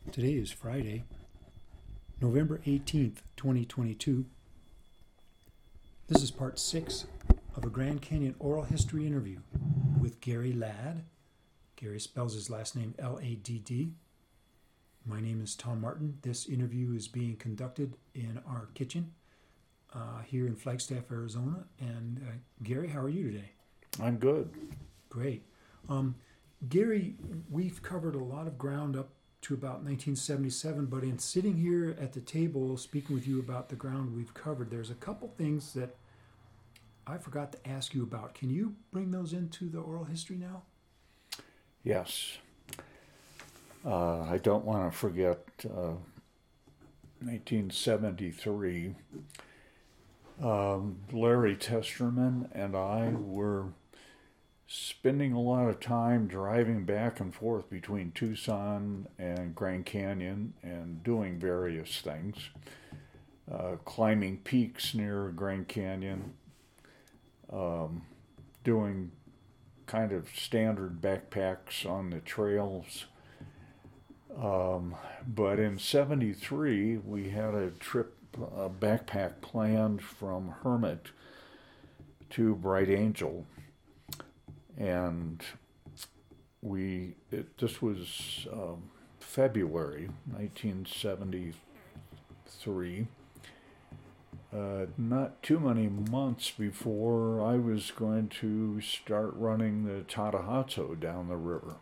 Today is Friday, November 18th, 2022. This is part 6 of a Grand Canyon oral history interview with Gary Ladd. Gary spells his last name L-A-D-D. My name is Tom Martin. This interview is being conducted in our kitchen here in Flagstaff, Arizona. And Gary, how are you today? I'm good. Great. Gary, we've covered a lot of ground up to about 1977, but in sitting here at the table speaking with you about the ground we've covered, there's a couple things that I forgot to ask you about. Can you bring those into the oral history now? Yes. I don't want to forget 1973. Larry Testerman and I were spending a lot of time driving back and forth between Tucson and Grand Canyon and doing various things, climbing peaks near Grand Canyon, doing kind of standard backpacks on the trails. But in 73, we had a trip, a backpack planned from Hermit to Bright Angel. And this was February 1973, not too many months before I was going to start running the Tatahatsu down the river.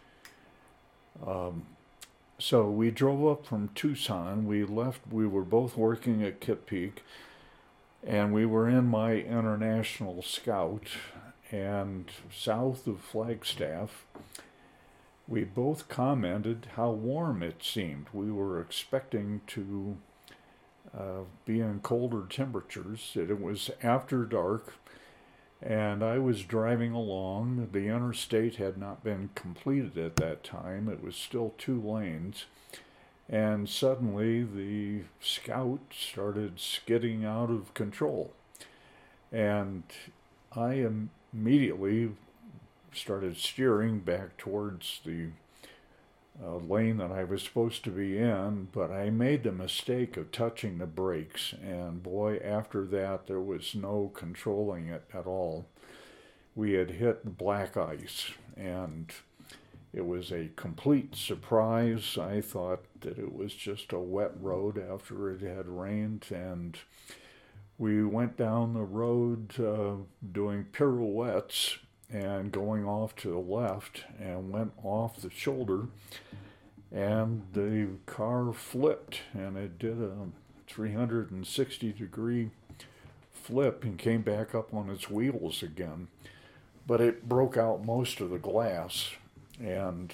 So we drove up from Tucson. We were both working at Kip Peak, and we were in my International Scout. And south of Flagstaff, we both commented how warm it seemed. We were expecting to be in colder temperatures. It was after dark, and I was driving along. The interstate had not been completed at that time. It was still 2 lanes. And suddenly the Scout started skidding out of control. And I immediately started steering back towards the lane that I was supposed to be in, but I made the mistake of touching the brakes, and boy, after that there was no controlling it at all. We had hit black ice, and it was a complete surprise. I thought that it was just a wet road after it had rained, and we went down the road doing pirouettes and going off to the left and went off the shoulder, and the car flipped, and it did a 360-degree flip and came back up on its wheels again. But it broke out most of the glass, and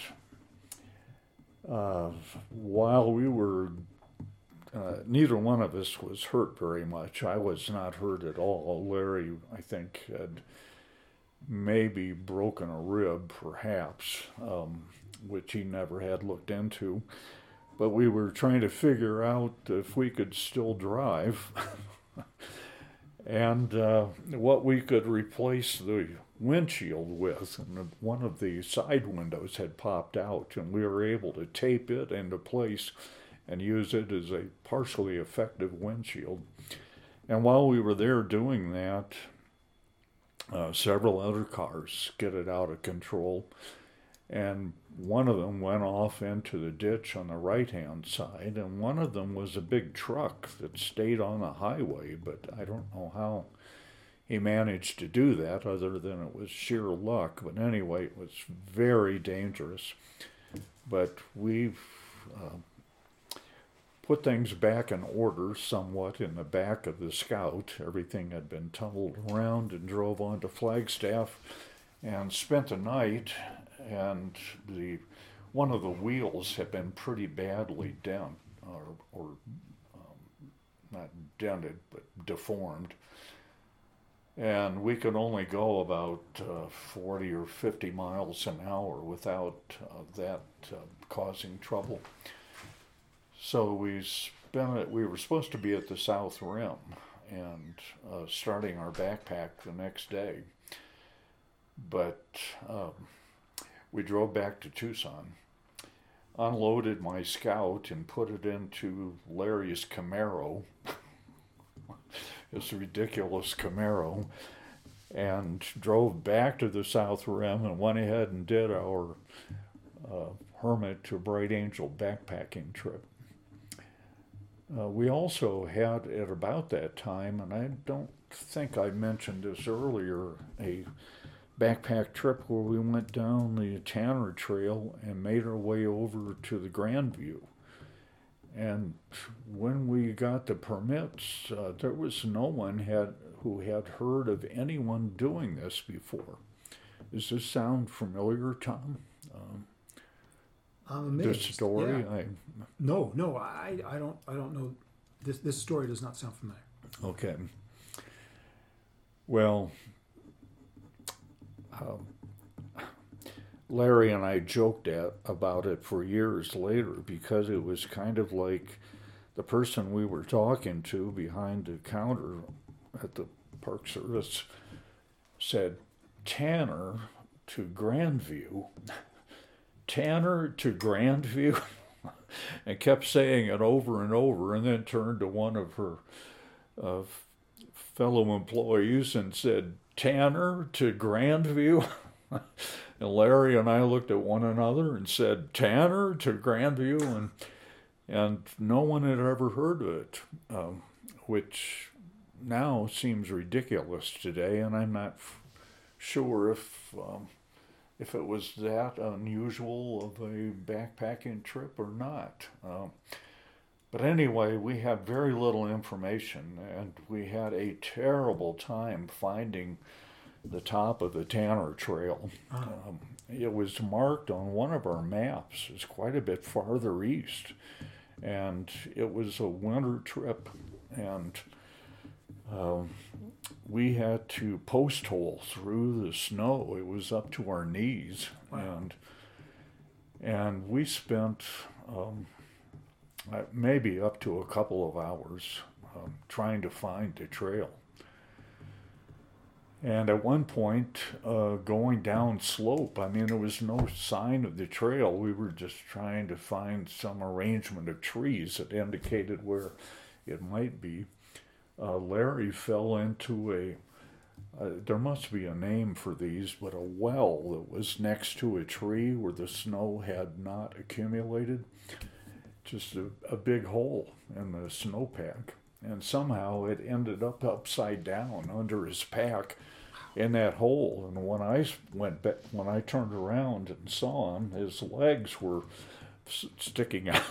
while we were neither one of us was hurt very much. I was not hurt at all. Larry, I think, had maybe broken a rib, perhaps, which he never had looked into. But we were trying to figure out if we could still drive and what we could replace the windshield with. And one of the side windows had popped out, and we were able to tape it into place and use it as a partially effective windshield. And while we were there doing that, several other cars skidded out of control, and one of them went off into the ditch on the right-hand side, and one of them was a big truck that stayed on the highway, but I don't know how he managed to do that other than it was sheer luck. But anyway, it was very dangerous. But we've put things back in order somewhat in the back of the Scout. Everything had been tunneled around, and drove on to Flagstaff and spent the night, and one of the wheels had been pretty badly dented, or not dented, but deformed. And we could only go about 40 or 50 miles an hour without that causing trouble. So we were supposed to be at the South Rim and starting our backpack the next day. But we drove back to Tucson. unloaded my Scout and put it into Larry's Camaro, this ridiculous Camaro, and drove back to the South Rim and went ahead and did our Hermit to Bright Angel backpacking trip. We also had, at about that time, and I don't think I mentioned this earlier, a backpack trip where we went down the Tanner Trail and made our way over to the Grandview. And when we got the permits, there was no one who had heard of anyone doing this before. Does this sound familiar, Tom? I'm amazed. This story? Yeah. No, I don't know. This story does not sound familiar. Okay. Well, Larry and I joked about it for years later because it was kind of like the person we were talking to behind the counter at the Park Service said, Tanner to Grandview. Tanner to Grandview. And kept saying it over and over, and then turned to one of her fellow employees and said, Tanner to Grandview. And Larry and I looked at one another and said, Tanner to Grandview, and no one had ever heard of it, which now seems ridiculous today, and I'm not sure if it was that unusual of a backpacking trip or not. But anyway, we had very little information, and we had a terrible time finding the top of the Tanner Trail. It was marked on one of our maps as quite a bit farther east, and it was a winter trip, and we had to post hole through the snow. It was up to our knees. Wow. And we spent maybe up to a couple of hours trying to find the trail. And at one point, going down slope, I mean, there was no sign of the trail. We were just trying to find some arrangement of trees that indicated where it might be. Larry fell into there must be a name for these, but a well that was next to a tree where the snow had not accumulated. Just a big hole in the snowpack. And somehow it ended up upside down under his pack in that hole. And when I turned around and saw him, his legs were sticking out.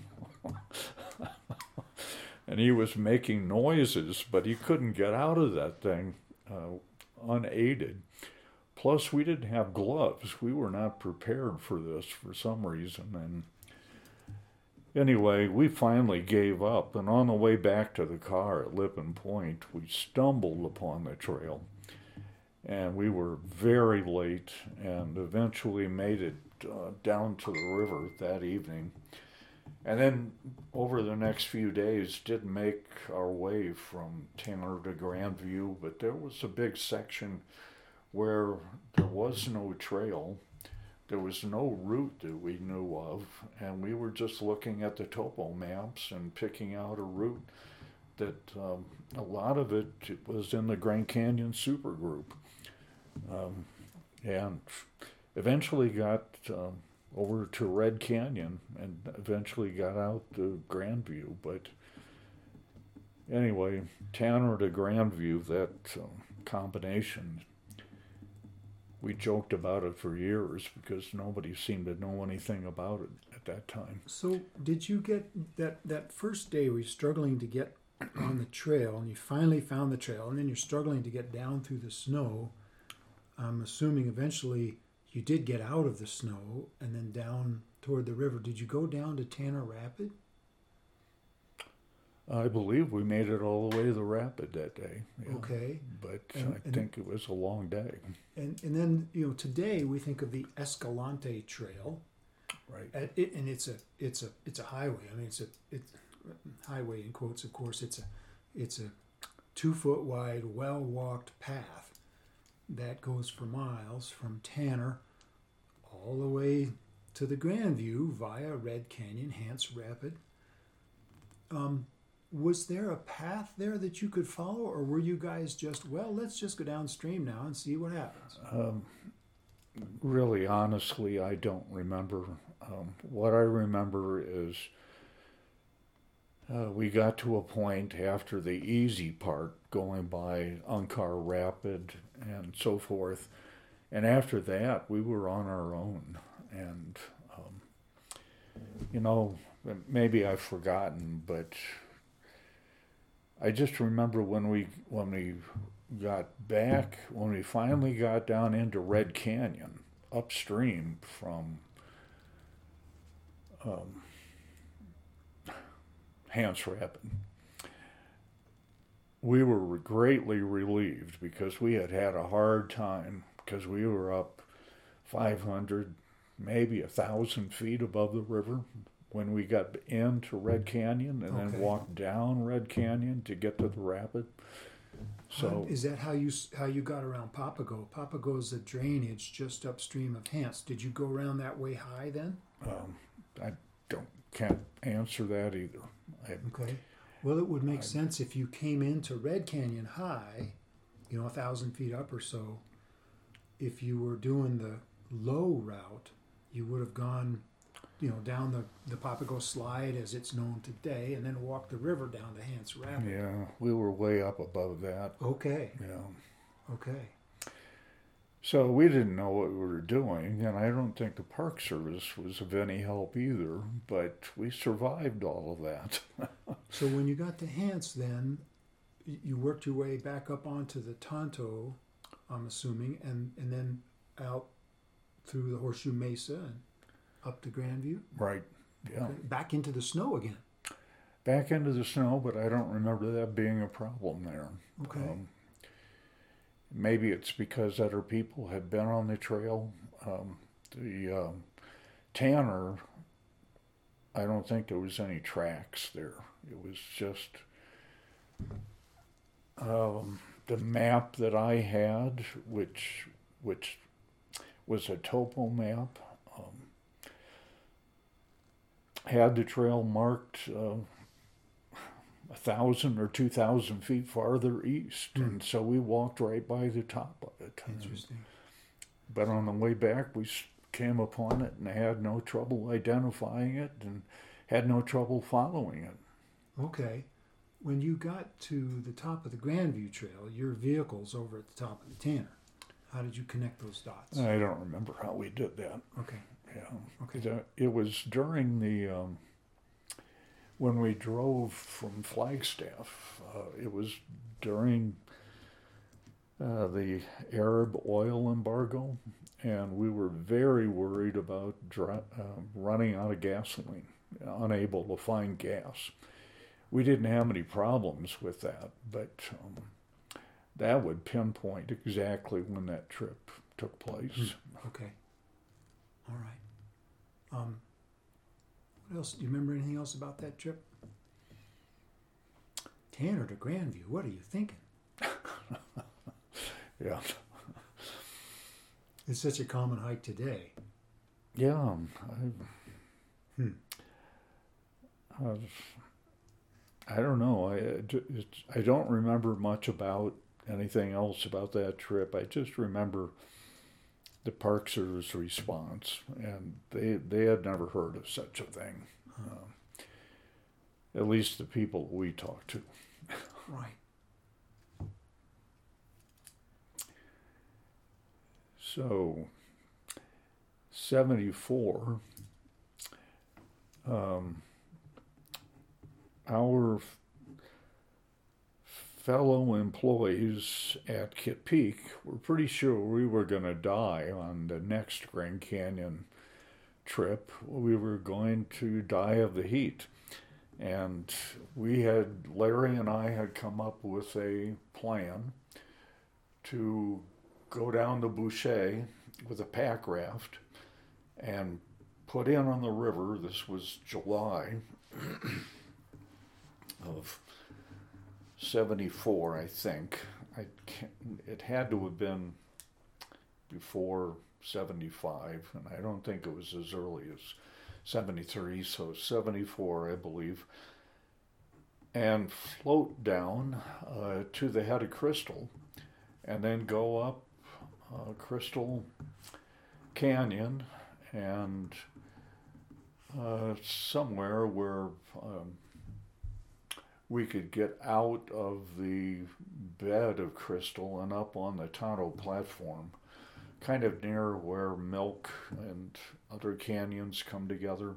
And he was making noises, but he couldn't get out of that thing unaided. Plus, we didn't have gloves. We were not prepared for this for some reason. And anyway, we finally gave up. And on the way back to the car at Lippin Point, we stumbled upon the trail. And we were very late and eventually made it down to the river that evening. And then over the next few days did make our way from Tanner to Grandview, but there was a big section where there was no trail. There was no route that we knew of, and we were just looking at the topo maps and picking out a route that a lot of it was in the Grand Canyon Supergroup. And eventually got over to Red Canyon and eventually got out to Grandview. But anyway, Tanner to Grandview, that combination, we joked about it for years because nobody seemed to know anything about it at that time. So did you get that first day where you're struggling to get on the trail and you finally found the trail and then you're struggling to get down through the snow? I'm assuming eventually you did get out of the snow and then down toward the river. Did you go down to Tanner Rapid? I believe we made it all the way to the rapid that day. Yeah. Okay. But I think it was a long day. And then, today we think of the Escalante Trail. Right. And it's a highway. I mean, it's highway in quotes, of course. It's a 2-foot wide, well-walked path that goes for miles from Tanner all the way to the Grandview via Red Canyon, Hance Rapid. Was there a path there that you could follow, or were you guys just, well, let's just go downstream now and see what happens? Really, honestly, I don't remember. What I remember is we got to a point after the easy part, going by Unkar Rapid and so forth, and after that, we were on our own. And, maybe I've forgotten, but I just remember when we got back, when we finally got down into Red Canyon, upstream from Hance Rapid, we were greatly relieved because we had had a hard time because we were up 500, maybe 1,000 feet above the river when we got into Red Canyon and then walked down Red Canyon to get to the rapid. So is that how you got around Papago? Papago is a drainage just upstream of Hance. Did you go around that way high then? I can't answer that either. Okay. Well, it would make sense if you came into Red Canyon high, 1,000 feet up or so. If you were doing the low route, you would have gone, down the Papago Slide as it's known today, and then walked the river down to Hance Rapid. Yeah, we were way up above that. Okay. Yeah. Okay. So we didn't know what we were doing, and I don't think the Park Service was of any help either, but we survived all of that. So when you got to Hance then, you worked your way back up onto the Tonto, I'm assuming, and then out through the Horseshoe Mesa and up to Grandview? Right, yeah. Okay. Back into the snow again? Back into the snow, but I don't remember that being a problem there. Okay. Maybe it's because other people had been on the trail. The Tanner, I don't think there was any tracks there. It was just the map that I had, which was a topo map, had the trail marked 1,000 or 2,000 feet farther east, and so we walked right by the top of it. Interesting. But on the way back, we came upon it and had no trouble identifying it and had no trouble following it. Okay. When you got to the top of the Grandview Trail, your vehicle's over at the top of the Tanner. How did you connect those dots? I don't remember how we did that. Okay. Yeah. Okay. It was during the when we drove from Flagstaff. It was during the Arab oil embargo, and we were very worried about running out of gasoline, unable to find gas. We didn't have any problems with that, but that would pinpoint exactly when that trip took place. Okay. All right. What else? Do you remember anything else about that trip? Tanner to Grandview. What are you thinking? Yeah. It's such a common hike today. Yeah. I don't know. I don't remember much about anything else about that trip. I just remember the Park Service response, and they had never heard of such a thing. At least the people we talked to. Right. So, 74, our fellow employees at Kitt Peak were pretty sure we were going to die on the next Grand Canyon trip. We were going to die of the heat. And Larry and I had come up with a plan to go down the Boucher with a pack raft and put in on the river. This was July of 74, I think. It had to have been before 75, and I don't think it was as early as 73, so 74, I believe, and float down to the head of Crystal, and then go up Crystal Canyon and somewhere where we could get out of the bed of Crystal and up on the Tonto platform, kind of near where Milk and other canyons come together.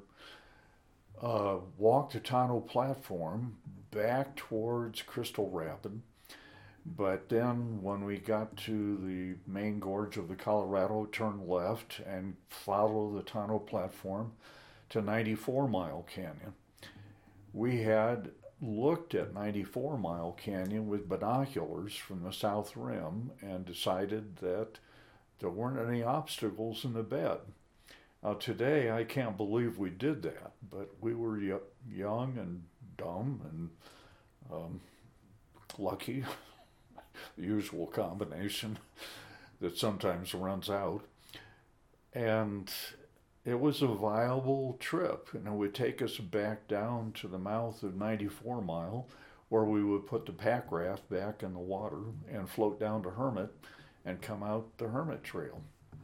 Walk the Tonto platform back towards Crystal Rapid. But then when we got to the main gorge of the Colorado, turn left and follow the Tonto platform to 94 Mile Canyon. We had looked at 94 Mile Canyon with binoculars from the south rim and decided that there weren't any obstacles in the bed. Now today I can't believe we did that, but we were young and dumb and lucky, the usual combination that sometimes runs out. And it was a viable trip, and it would take us back down to the mouth of 94 Mile, where we would put the pack raft back in the water and float down to Hermit and come out the Hermit Trail.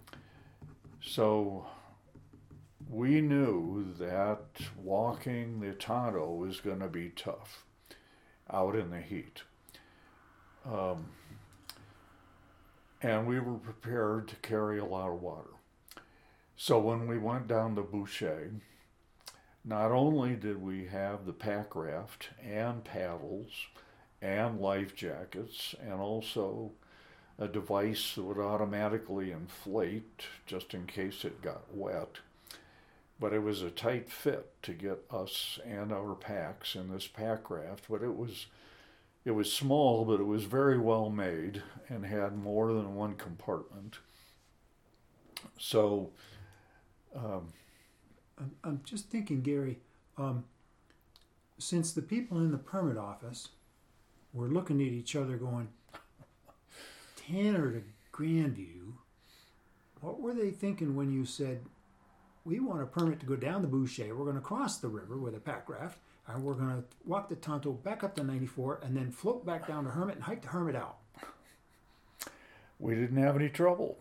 So we knew that walking the Tonto was going to be tough out in the heat. And we were prepared to carry a lot of water. So when we went down the Boucher, not only did we have the pack raft and paddles and life jackets and also a device that would automatically inflate just in case it got wet, but it was a tight fit to get us and our packs in this pack raft. But it was small, but it was very well made and had more than one compartment. So I'm just thinking, Gary, since the people in the permit office were looking at each other going, Tanner to Grandview, what were they thinking when you said, we want a permit to go down the Boucher, we're going to cross the river with a pack raft, and we're going to walk the Tonto back up to 94 and then float back down to Hermit and hike the Hermit out? We didn't have any trouble.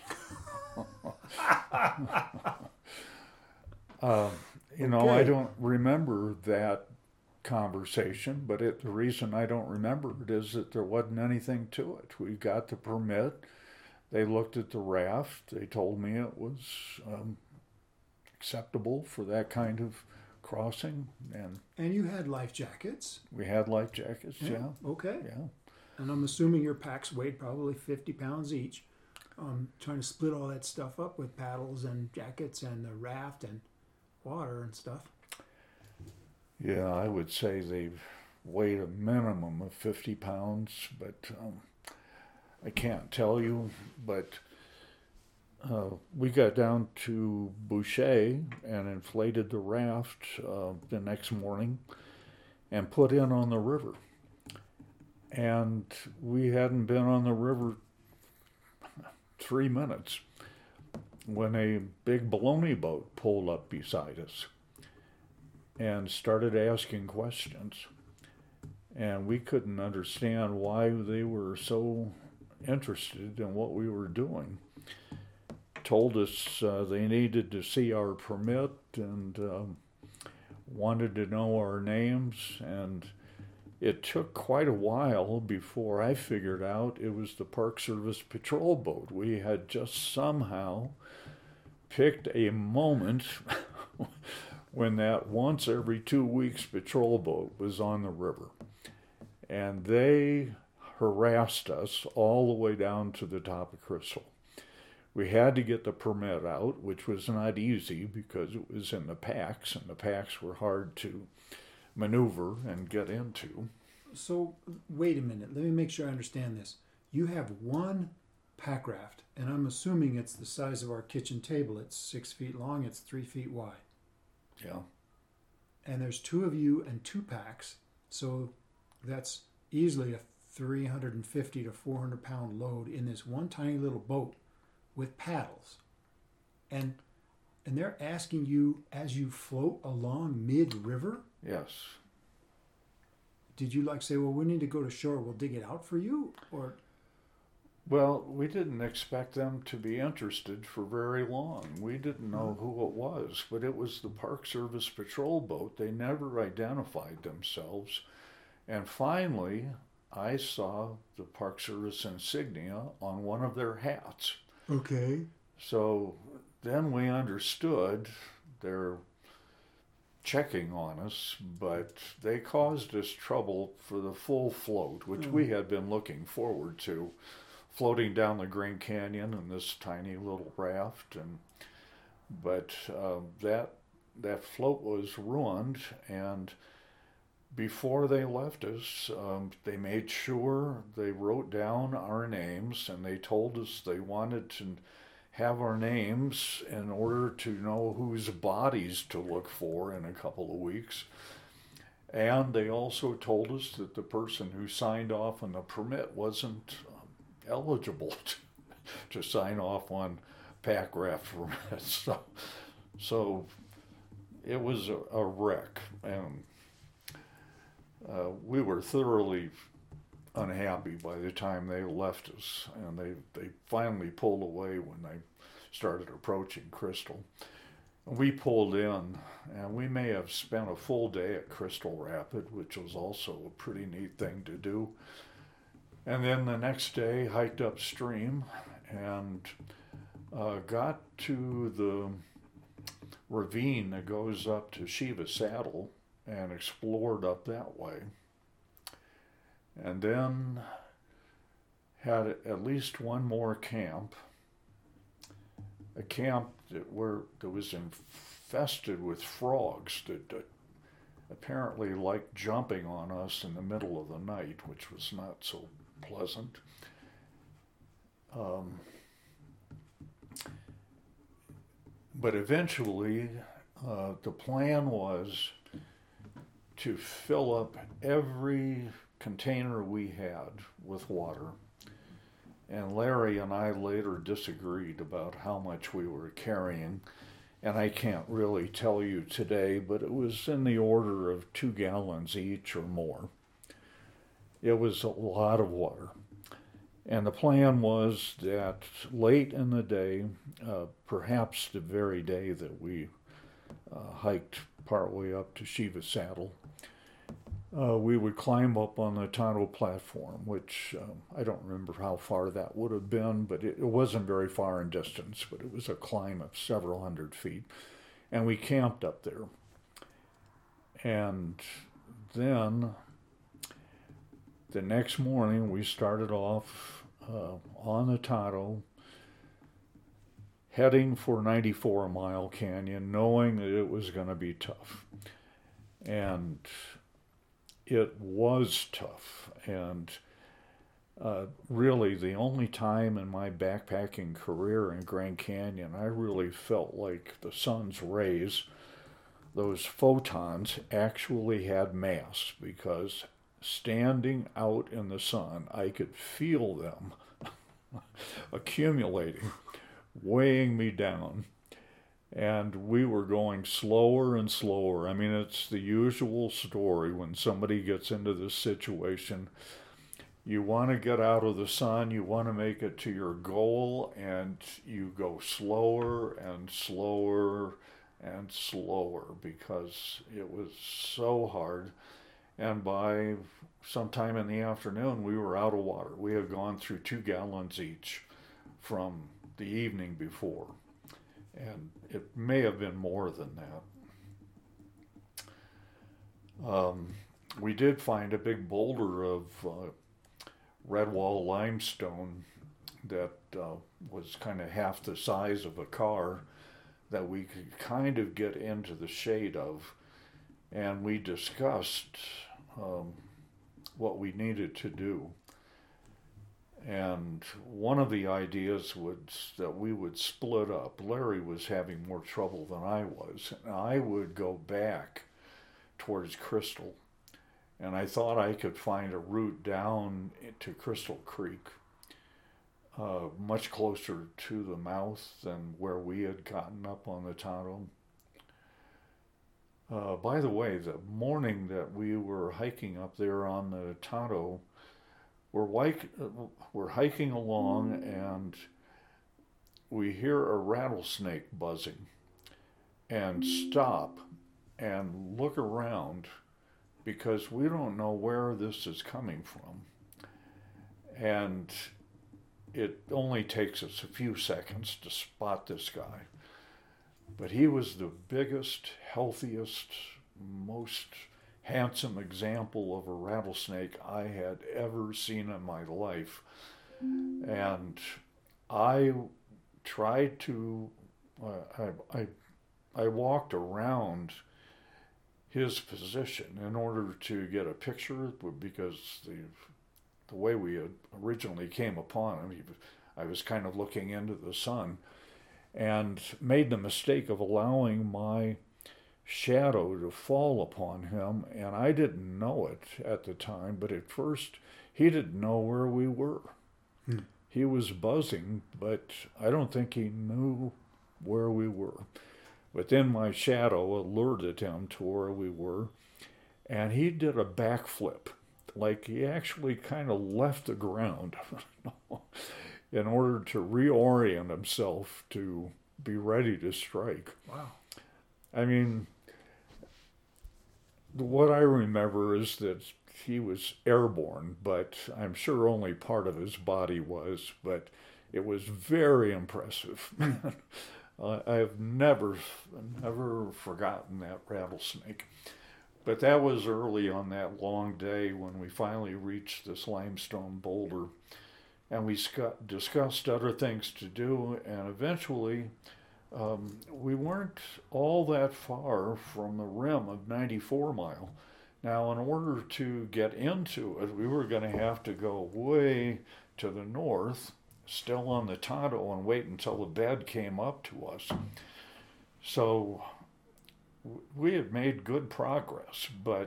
I don't remember that conversation, but the reason I don't remember it is that there wasn't anything to it. We got the permit. They looked at the raft. They told me it was acceptable for that kind of crossing. And you had life jackets. We had life jackets, yeah. Okay. Yeah. And I'm assuming your packs weighed probably 50 pounds each. Trying to split all that stuff up with paddles and jackets and the raft and water and stuff. Yeah, I would say they've weighed a minimum of 50 pounds, but I can't tell you. But we got down to Boucher and inflated the raft the next morning and put in on the river. And we hadn't been on the river 3 minutes when a big baloney boat pulled up beside us and started asking questions. And we couldn't understand why they were so interested in what we were doing. Told us they needed to see our permit and wanted to know our names, and it took quite a while before I figured out it was the Park Service patrol boat. We had just somehow picked a moment when that once every 2 weeks patrol boat was on the river. And they harassed us all the way down to the top of Crystal. We had to get the permit out, which was not easy because it was in the packs, and the packs were hard to maneuver and get into. So, wait a minute. Let me make sure I understand this. You have one pack raft, and I'm assuming it's the size of our kitchen table. It's 6 feet long, it's 3 feet wide. Yeah. And there's two of you and two packs, so that's easily a 350 to 400 pound load in this one tiny little boat with paddles. And they're asking you as you float along mid-river? Yes. Did you like say, well, we need to go to shore, we'll dig it out for you? Or Well, we didn't expect them to be interested for very long. We didn't know who it was, but it was the Park Service patrol boat. They never identified themselves. And finally, I saw the Park Service insignia on one of their hats. okay. So then we understood they're checking on us, but they caused us trouble for the full float, which we had been looking forward to, floating down the Grand Canyon in this tiny little raft. But that float was ruined, and before they left us, they made sure they wrote down our names, and they told us they wanted to have our names in order to know whose bodies to look for in a couple of weeks. And they also told us that the person who signed off on the permit wasn't eligible to sign off on pack raft permits. So it was a wreck, and we were thoroughly unhappy by the time they left us, and they finally pulled away when they started approaching Crystal. We pulled in, and we may have spent a full day at Crystal Rapid, which was also a pretty neat thing to do. And then the next day, hiked upstream and got to the ravine that goes up to Shiva Saddle and explored up that way. And then had at least one more camp, a camp that was infested with frogs that apparently liked jumping on us in the middle of the night, which was not so pleasant. But eventually, the plan was to fill up every container we had with water. And Larry and I later disagreed about how much we were carrying. And I can't really tell you today, but it was in the order of 2 gallons each or more. It was a lot of water. And the plan was that late in the day, perhaps the very day that we hiked partway up to Shiva Saddle, we would climb up on the Tonto platform, which I don't remember how far that would have been, but it wasn't very far in distance, but it was a climb of several hundred feet. And we camped up there. And then the next morning we started off on the Tonto, heading for 94 Mile Canyon, knowing that it was going to be tough. And it was tough, and really the only time in my backpacking career in Grand Canyon I really felt like the sun's rays, those photons, actually had mass, because standing out in the sun I could feel them accumulating, weighing me down. And we were going slower and slower. I mean, it's the usual story when somebody gets into this situation. You want to get out of the sun, you want to make it to your goal, and you go slower and slower and slower because it was so hard. And by sometime in the afternoon, we were out of water. We had gone through 2 gallons each from the evening before. And it may have been more than that. We did find a big boulder of Redwall limestone that was kind of half the size of a car that we could kind of get into the shade of. And we discussed what we needed to do. And one of the ideas was that we would split up. Larry was having more trouble than I was. And I would go back towards Crystal. And I thought I could find a route down to Crystal Creek. much closer to the mouth than where we had gotten up on the Tonto. By the way, the morning that we were hiking up there on the Tonto, we're hiking along and we hear a rattlesnake buzzing and stop and look around because we don't know where this is coming from. And it only takes us a few seconds to spot this guy. But he was the biggest, healthiest, most handsome example of a rattlesnake I had ever seen in my life. And I tried to, I walked around his position in order to get a picture because the way we had originally came upon him, I was kind of looking into the sun and made the mistake of allowing my shadow to fall upon him, and I didn't know it at the time, but at first he didn't know where we were. He was buzzing, but I don't think he knew where we were. But then my shadow alerted him to where we were, and he did a backflip. Like he actually kind of left the ground in order to reorient himself to be ready to strike. Wow. I mean, what I remember is that he was airborne, but I'm sure only part of his body was, but it was very impressive. I've never forgotten that rattlesnake. But that was early on that long day when we finally reached this limestone boulder, and we discussed other things to do, and eventually we weren't all that far from the rim of 94 Mile. Now, in order to get into it, we were going to have to go way to the north, still on the Tonto, and wait until the bed came up to us. So we had made good progress, but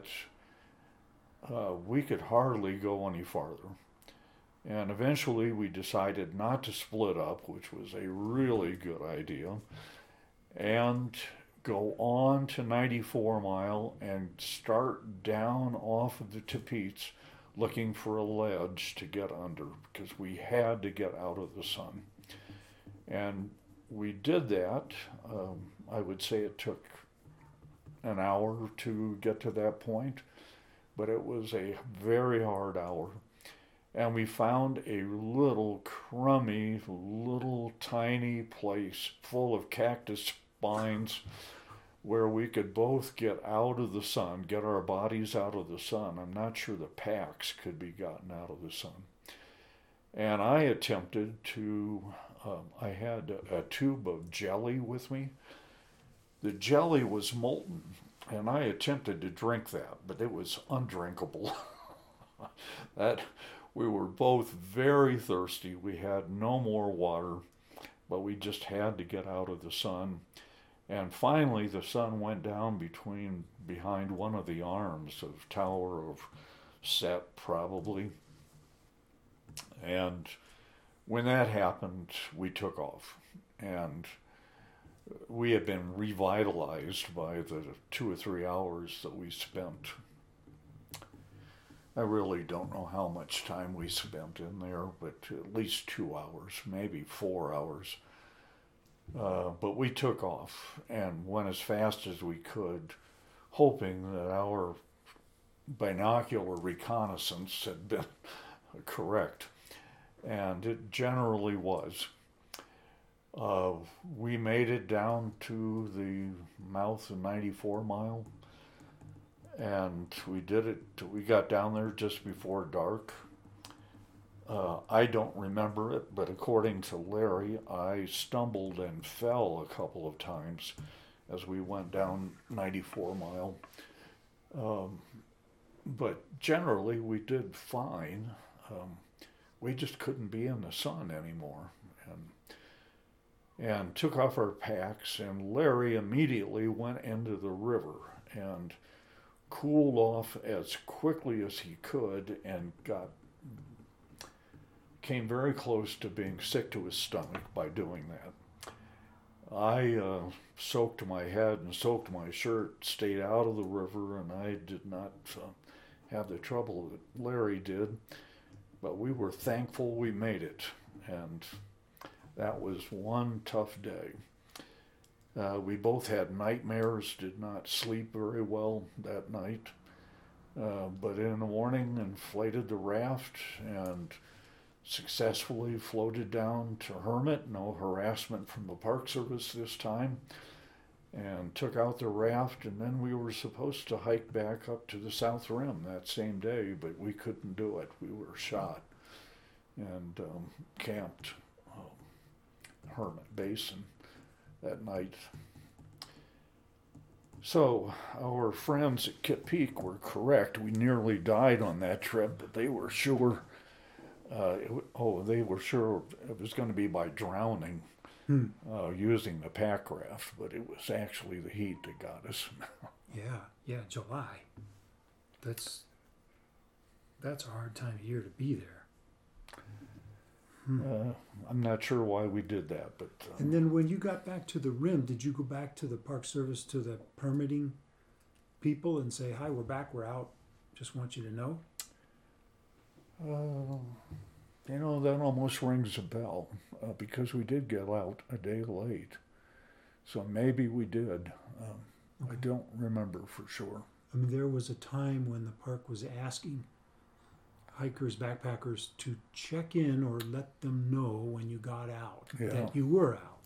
we could hardly go any farther. And eventually we decided not to split up, which was a really good idea, and go on to 94 Mile and start down off of the Tapeats looking for a ledge to get under because we had to get out of the sun. And we did that. I would say it took an hour to get to that point, but it was a very hard hour. And we found a little crummy, little tiny place full of cactus spines where we could both get out of the sun, get our bodies out of the sun. I'm not sure the packs could be gotten out of the sun. And I attempted to, I had a tube of jelly with me. The jelly was molten, and I attempted to drink that, but it was undrinkable. We were both very thirsty. We had no more water, but we just had to get out of the sun. And finally, the sun went down behind one of the arms of Tower of Set, probably. And when that happened, we took off. And we had been revitalized by the 2 or 3 hours that we spent. I really don't know how much time we spent in there, but at least 2 hours, maybe 4 hours. But we took off and went as fast as we could, hoping that our binocular reconnaissance had been correct. And it generally was. We made it down to the mouth of 94 Mile, and we did it. We got down there just before dark. I don't remember it, but according to Larry, I stumbled and fell a couple of times as we went down 94 Mile. But generally, we did fine. We just couldn't be in the sun anymore. And took off our packs, and Larry immediately went into the river and cooled off as quickly as he could and came very close to being sick to his stomach by doing that. I soaked my head and soaked my shirt, stayed out of the river, and I did not have the trouble that Larry did. But we were thankful we made it, and that was one tough day. We both had nightmares, did not sleep very well that night. But in the morning, inflated the raft and successfully floated down to Hermit. No harassment from the Park Service this time. And took out the raft, and then we were supposed to hike back up to the South Rim that same day, but we couldn't do it. We were shot and camped Hermit Basin that night. So our friends at Kit Peak were correct. We nearly died on that trip, but they were sure. They were sure it was going to be by drowning using the pack raft, but it was actually the heat that got us. Yeah, July. That's a hard time of year to be there. I'm not sure why we did that, but. And then when you got back to the rim, did you go back to the Park Service, to the permitting people, and say, "Hi, we're back, we're out. Just want you to know"? That almost rings a bell because we did get out a day late, so maybe we did. Okay. I don't remember for sure. I mean, there was a time when the park was asking hikers, backpackers to check in or let them know when you got out that you were out.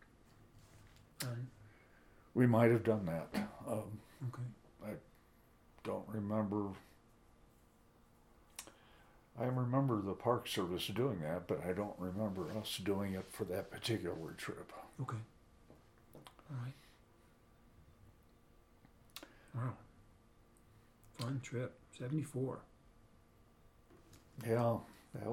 We might have done that. Okay. I don't remember. I remember the Park Service doing that, but I don't remember us doing it for that particular trip. Okay. All right. Wow. Fun trip. 74. Yeah, that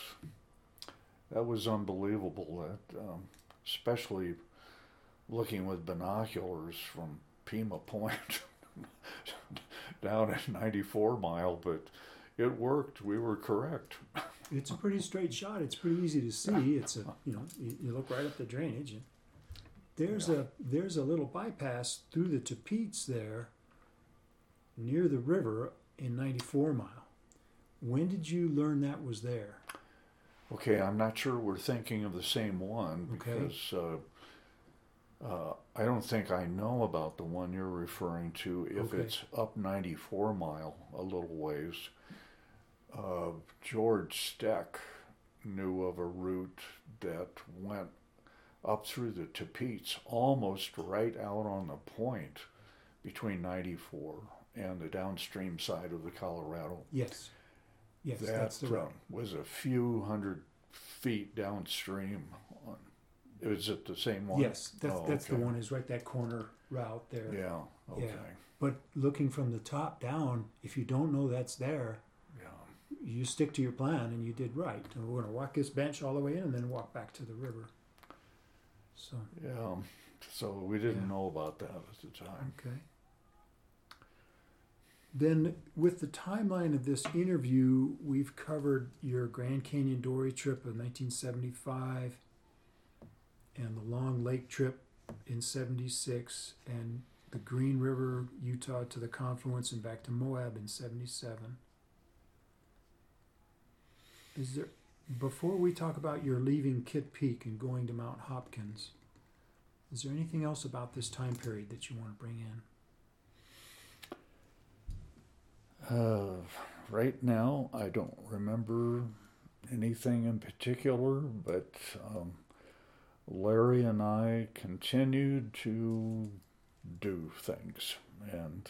was unbelievable. That especially looking with binoculars from Pima Point down at 94 Mile, but it worked. We were correct. It's a pretty straight shot. It's pretty easy to see. It's you look right up the drainage. And there's a little bypass through the Tapeats there, near the river in 94 Mile. When did you learn that was there? Okay, I'm not sure we're thinking of the same one because I don't think I know about the one you're referring to. If it's up 94 Mile a little ways, George Steck knew of a route that went up through the Tapeats, almost right out on the point between 94 and the downstream side of the Colorado. Yes, that's the route. Was a few hundred feet downstream. Is it the same one? Yes, that's the one. Is right that corner route there. Yeah. Okay. Yeah. But looking from the top down, if you don't know that's there, you stick to your plan, and you did right. And we're going to walk this bench all the way in, and then walk back to the river. So. Yeah. So we didn't know about that at the time. Okay. Then, with the timeline of this interview, we've covered your Grand Canyon Dory trip of 1975, and the Long Lake trip in 76, and the Green River, Utah to the Confluence and back to Moab in 77. Is there, before we talk about your leaving Kit Peak and going to Mount Hopkins, is there anything else about this time period that you want to bring in? Right now, I don't remember anything in particular, but Larry and I continued to do things, and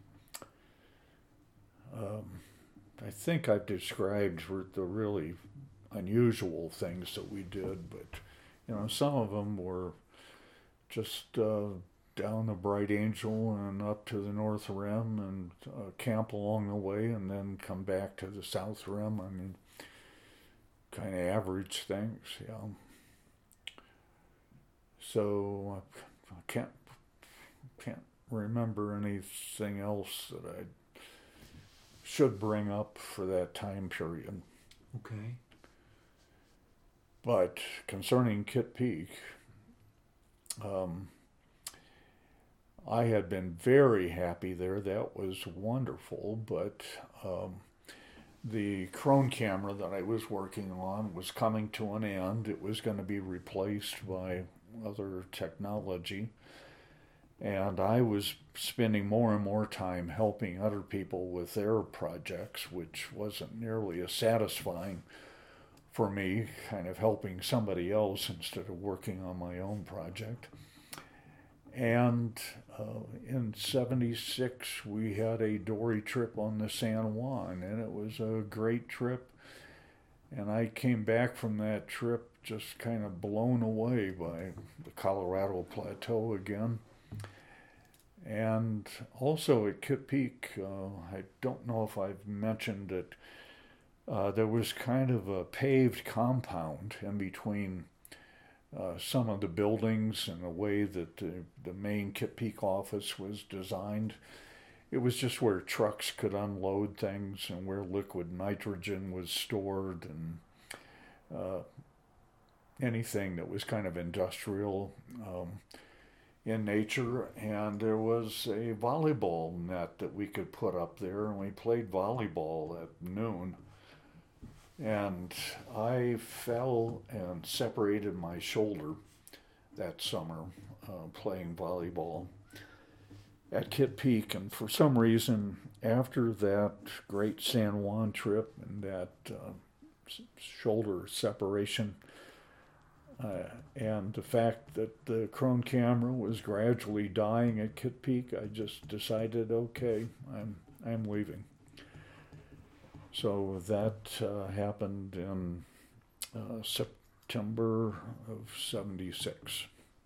I think I've described the really unusual things that we did, but some of them were just down the Bright Angel and up to the North Rim and camp along the way and then come back to the South Rim. I mean, kind of average things, So I can't remember anything else that I should bring up for that time period. Okay. But concerning Kitt Peak, I had been very happy there. That was wonderful. But the Krone camera that I was working on was coming to an end. It was going to be replaced by other technology. And I was spending more and more time helping other people with their projects, which wasn't nearly as satisfying for me, kind of helping somebody else instead of working on my own project. And in '76, we had a dory trip on the San Juan, and it was a great trip. And I came back from that trip just kind of blown away by the Colorado Plateau again. And also at Kitt Peak, I don't know if I've mentioned it, there was kind of a paved compound in between some of the buildings and the way that the main Kitt Peak office was designed. It was just where trucks could unload things and where liquid nitrogen was stored and anything that was kind of industrial in nature. And there was a volleyball net that we could put up there, and we played volleyball at noon. And I fell and separated my shoulder that summer playing volleyball at Kitt Peak. And for some reason, after that great San Juan trip and that shoulder separation, and the fact that the Krone camera was gradually dying at Kitt Peak, I just decided, okay, I'm leaving. So that happened in September of '76.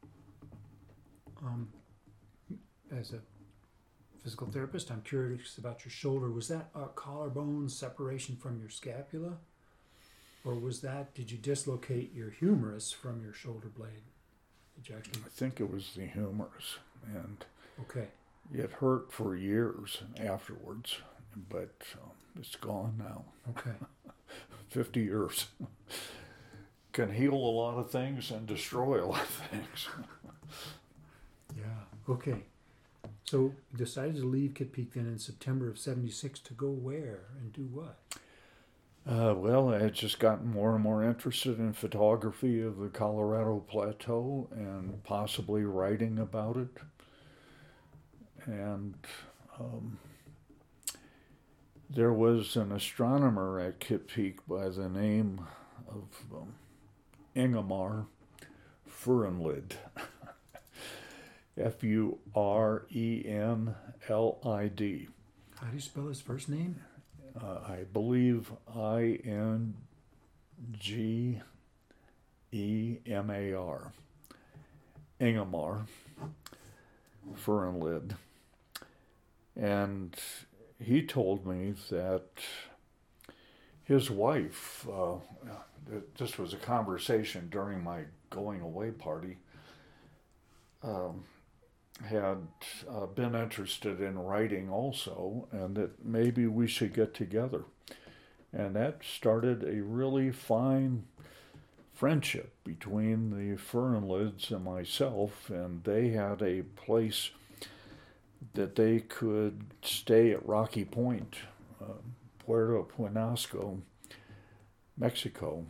As a physical therapist, I'm curious about your shoulder. Was that a collarbone separation from your scapula? Or did you dislocate your humerus from your shoulder blade? Did you actually? I think it was the humerus, and okay. It hurt for years afterwards, but it's gone now. Okay. 50 years. Can heal a lot of things and destroy a lot of things. Yeah, okay. So you decided to leave Kitt Peak then in September of '76 to go where and do what? Well, I had just gotten more and more interested in photography of the Colorado Plateau and possibly writing about it. And there was an astronomer at Kitt Peak by the name of Ingemar Furenlid. Furenlid. How do you spell his first name? I believe Ingemar. Ingemar Furenlid. And he told me that his wife, this was a conversation during my going away party, had been interested in writing also, and that maybe we should get together. And that started a really fine friendship between the Furenlids and myself, and they had a place that they could stay at Rocky Point, Puerto Penasco, Mexico,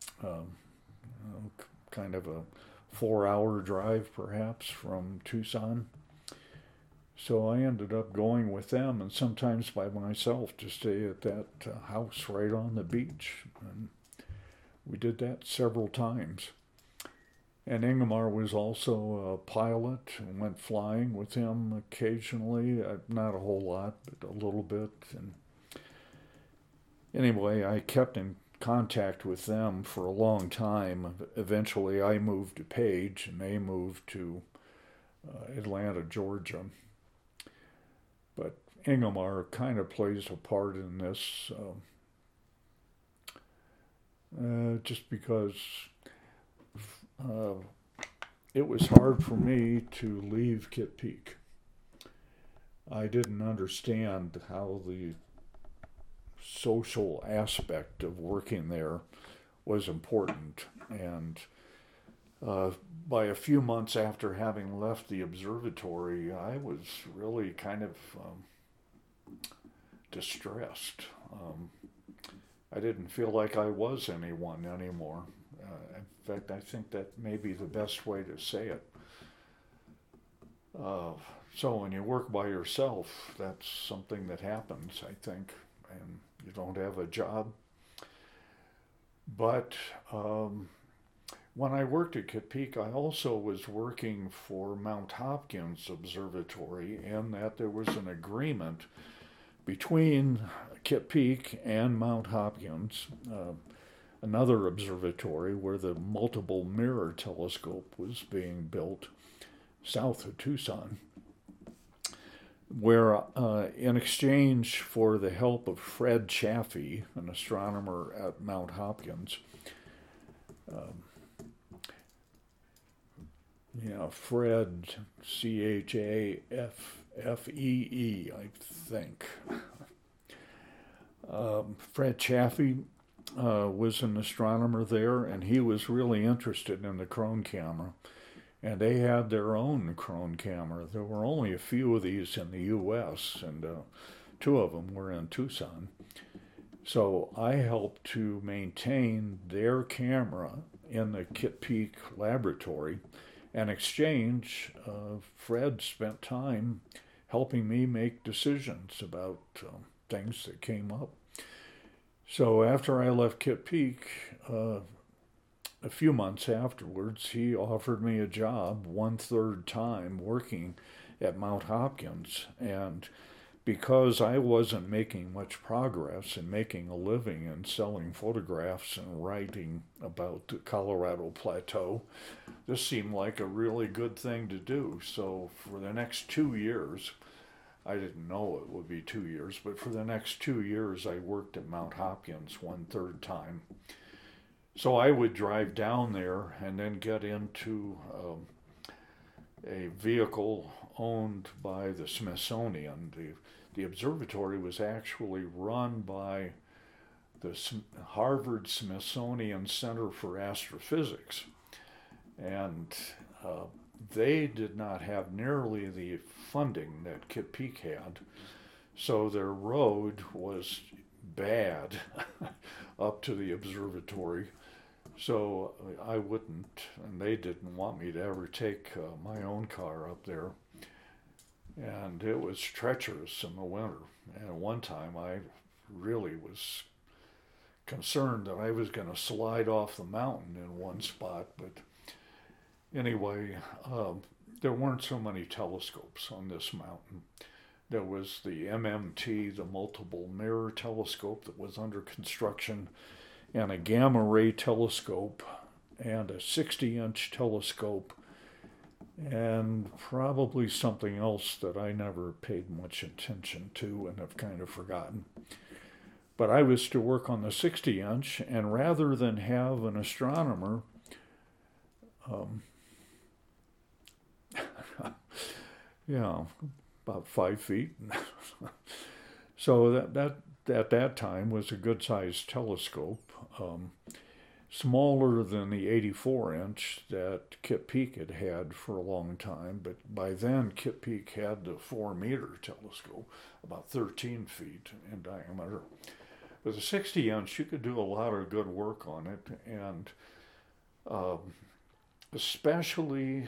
kind of a 4-hour drive perhaps from Tucson. So I ended up going with them, and sometimes by myself, to stay at that house right on the beach. And we did that several times. And Ingemar was also a pilot and went flying with him occasionally, not a whole lot, but a little bit. And anyway, I kept in contact with them for a long time. Eventually, I moved to Page, and they moved to Atlanta, Georgia. But Ingemar kind of plays a part in this, just because it was hard for me to leave Kitt Peak. I didn't understand how the social aspect of working there was important. And by a few months after having left the observatory, I was really kind of distressed. I didn't feel like I was anyone anymore. In fact, I think that may be the best way to say it. So when you work by yourself, that's something that happens, I think, and you don't have a job. But when I worked at Kitt Peak, I also was working for Mount Hopkins Observatory, in that there was an agreement between Kitt Peak and Mount Hopkins, another observatory where the multiple mirror telescope was being built south of Tucson, where in exchange for the help of Fred Chaffee, an astronomer at Mount Hopkins, Fred, Chaffee, I think. Fred Chaffee was an astronomer there, and he was really interested in the Crone camera. And they had their own Crone camera. There were only a few of these in the U.S., and 2 of them were in Tucson. So I helped to maintain their camera in the Kitt Peak laboratory. In exchange, Fred spent time helping me make decisions about things that came up. So after I left Kitt Peak, a few months afterwards, he offered me a job 1/3 time working at Mount Hopkins. And because I wasn't making much progress in making a living and selling photographs and writing about the Colorado Plateau, this seemed like a really good thing to do. So for the next 2 years, I didn't know it would be 2 years, but for the next 2 years, I worked at Mount Hopkins 1/3 time. So I would drive down there and then get into a vehicle owned by the Smithsonian. The observatory was actually run by the Harvard Smithsonian Center for Astrophysics. And they did not have nearly the funding that Kitt Peak had. So their road was bad up to the observatory. So I wouldn't, and they didn't want me to ever take my own car up there. And it was treacherous in the winter. And one time I really was concerned that I was going to slide off the mountain in one spot. But anyway, there weren't so many telescopes on this mountain. There was the MMT, the multiple mirror telescope that was under construction, and a gamma ray telescope, and a 60-inch telescope, and probably something else that I never paid much attention to and have kind of forgotten. But I was to work on the 60-inch, and rather than have an astronomer about 5 feet. So that at that time was a good-sized telescope, smaller than the 84-inch that Kitt Peak had had for a long time. But by then, Kitt Peak had the 4-meter telescope, about 13 feet in diameter. With a 60-inch, you could do a lot of good work on it, and especially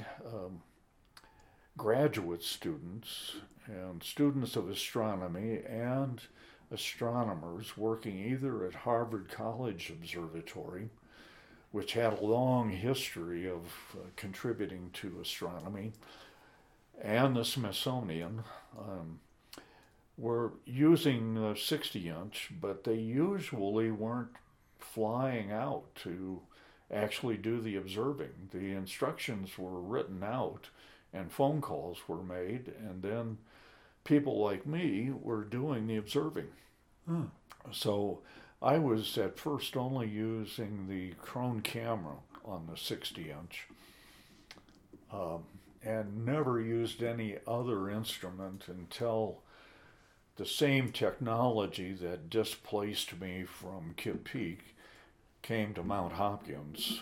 graduate students and students of astronomy and astronomers working either at Harvard College Observatory, which had a long history of contributing to astronomy, and the Smithsonian, were using the 60-inch, but they usually weren't flying out to actually do the observing. The instructions were written out and phone calls were made, and then people like me were doing the observing. So I was at first only using the Crone camera on the 60-inch and never used any other instrument until the same technology that displaced me from Kitt Peak came to Mount Hopkins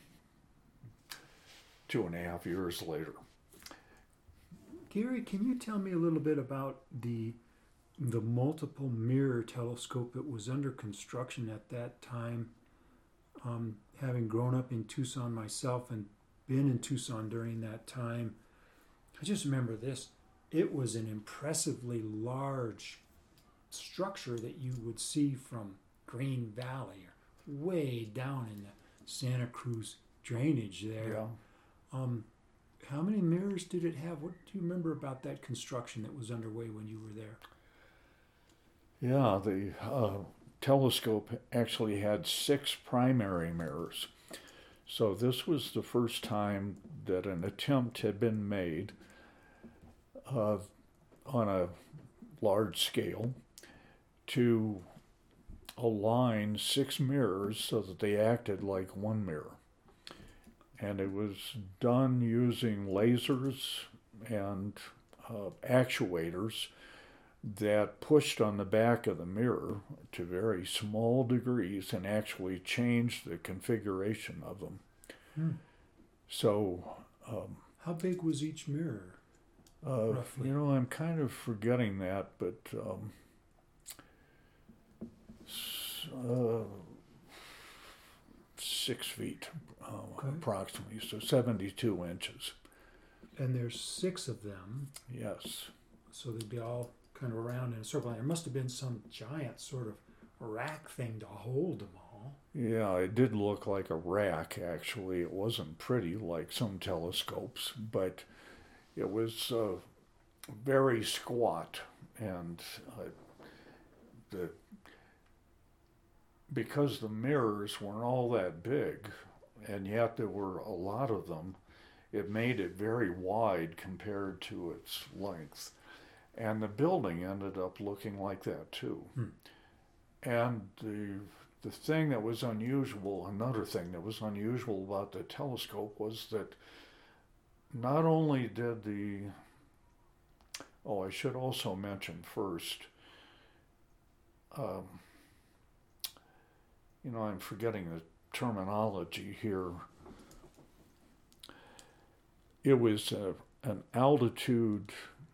2.5 years later. Gary, can you tell me a little bit about the multiple mirror telescope that was under construction at that time? Having grown up in Tucson myself and been in Tucson during that time, I just remember this. It was an impressively large structure that you would see from Green Valley or way down in the Santa Cruz drainage there. Yeah. How many mirrors did it have? What do you remember about that construction that was underway when you were there? Yeah, the telescope actually had 6 primary mirrors. So this was the first time that an attempt had been made on a large scale to align 6 mirrors so that they acted like one mirror. And it was done using lasers and actuators that pushed on the back of the mirror to very small degrees and actually changed the configuration of them. So, how big was each mirror, roughly? I'm kind of forgetting that, but 6 feet, approximately, so 72 inches. And there's 6 of them. Yes. So they'd be all kind of around in a circle. There must have been some giant sort of rack thing to hold them all. Yeah, it did look like a rack, actually. It wasn't pretty like some telescopes, but it was very squat. And because the mirrors weren't all that big, and yet there were a lot of them, it made it very wide compared to its length. And the building ended up looking like that too. And the thing that was unusual, another thing that was unusual about the telescope was that not only did I should also mention first, I'm forgetting the terminology here. It was an altitude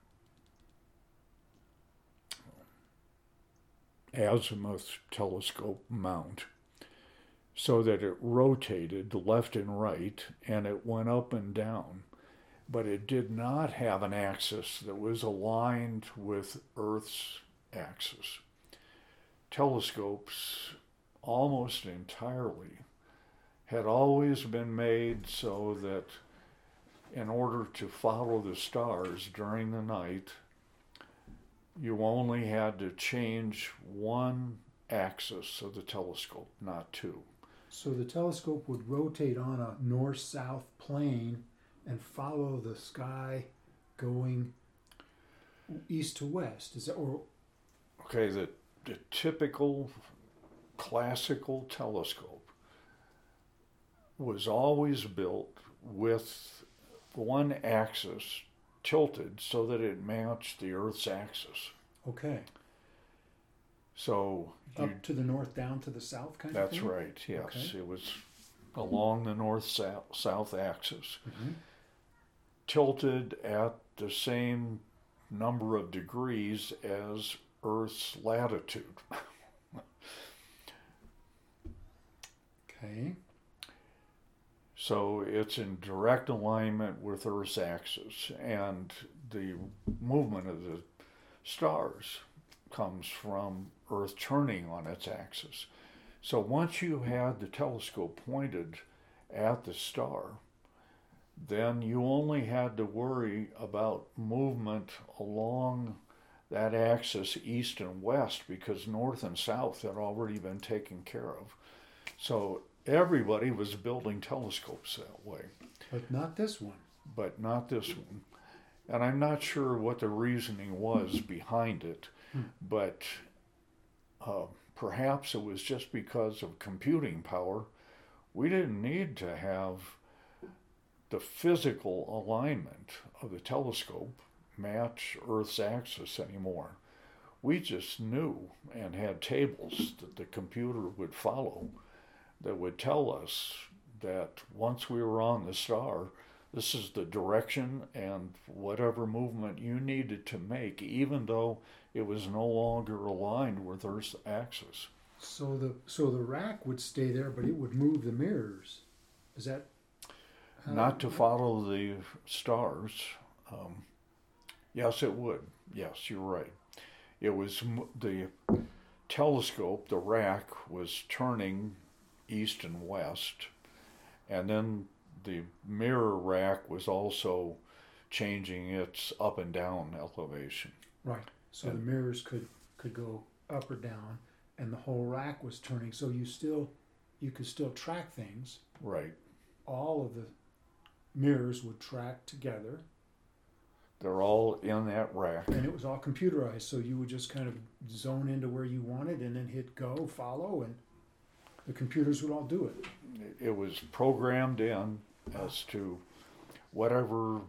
azimuth telescope mount, so that it rotated left and right and it went up and down, but it did not have an axis that was aligned with Earth's axis. Telescopes almost entirely had always been made so that in order to follow the stars during the night, you only had to change one axis of the telescope, not 2. So the telescope would rotate on a north-south plane and follow the sky going east to west. Is that or? Okay, the typical classical telescope was always built with one axis tilted so that it matched the Earth's axis. Okay. So up to the north, down to the south, kind of thing? That's right, yes. Okay. It was along the north-south axis, tilted at the same number of degrees as Earth's latitude. Okay. So it's in direct alignment with Earth's axis, and the movement of the stars comes from Earth turning on its axis. So once you had the telescope pointed at the star, then you only had to worry about movement along that axis east and west, because north and south had already been taken care of. So everybody was building telescopes that way. But not this one. But not this one. And I'm not sure what the reasoning was behind it, but perhaps it was just because of computing power. We didn't need to have the physical alignment of the telescope match Earth's axis anymore. We just knew and had tables that the computer would follow that would tell us that once we were on the star, this is the direction and whatever movement you needed to make, even though it was no longer aligned with Earth's axis. So the rack would stay there, but it would move the mirrors. Is that not to follow the stars? Yes, it would. Yes, you're right. It was the telescope, the rack was turning east and west, and then the mirror rack was also changing its up and down elevation. Right. So the mirrors could go up or down, and the whole rack was turning. So you could still track things. Right. All of the mirrors would track together. They're all in that rack. And it was all computerized, so you would just kind of zone into where you wanted and then hit go, follow, and the computers would all do it. It was programmed in as to whatever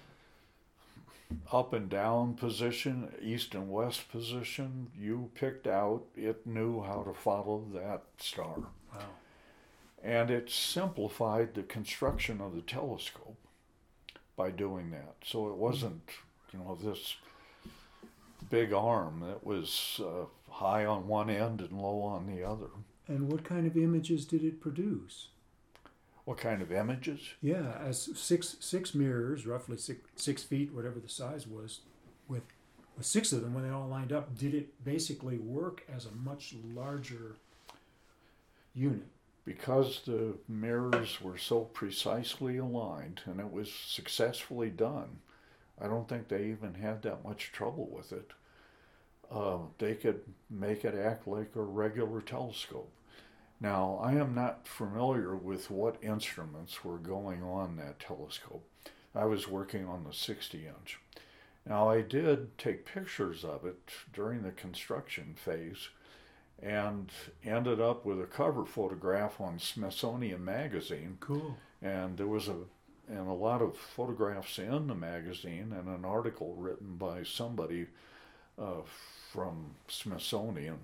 up and down position, east and west position you picked out, it knew how to follow that star. Wow. And it simplified the construction of the telescope by doing that. So it wasn't, this big arm that was high on one end and low on the other. And what kind of images did it produce? What kind of images? Yeah, as six mirrors, roughly 6 feet, whatever the size was, with 6 of them, when they all lined up, did it basically work as a much larger unit? Because the mirrors were so precisely aligned and it was successfully done, I don't think they even had that much trouble with it. They could make it act like a regular telescope. Now, I am not familiar with what instruments were going on that telescope. I was working on the 60-inch. Now, I did take pictures of it during the construction phase and ended up with a cover photograph on Smithsonian Magazine. Cool. And there was a lot of photographs in the magazine and an article written by somebody from Smithsonian.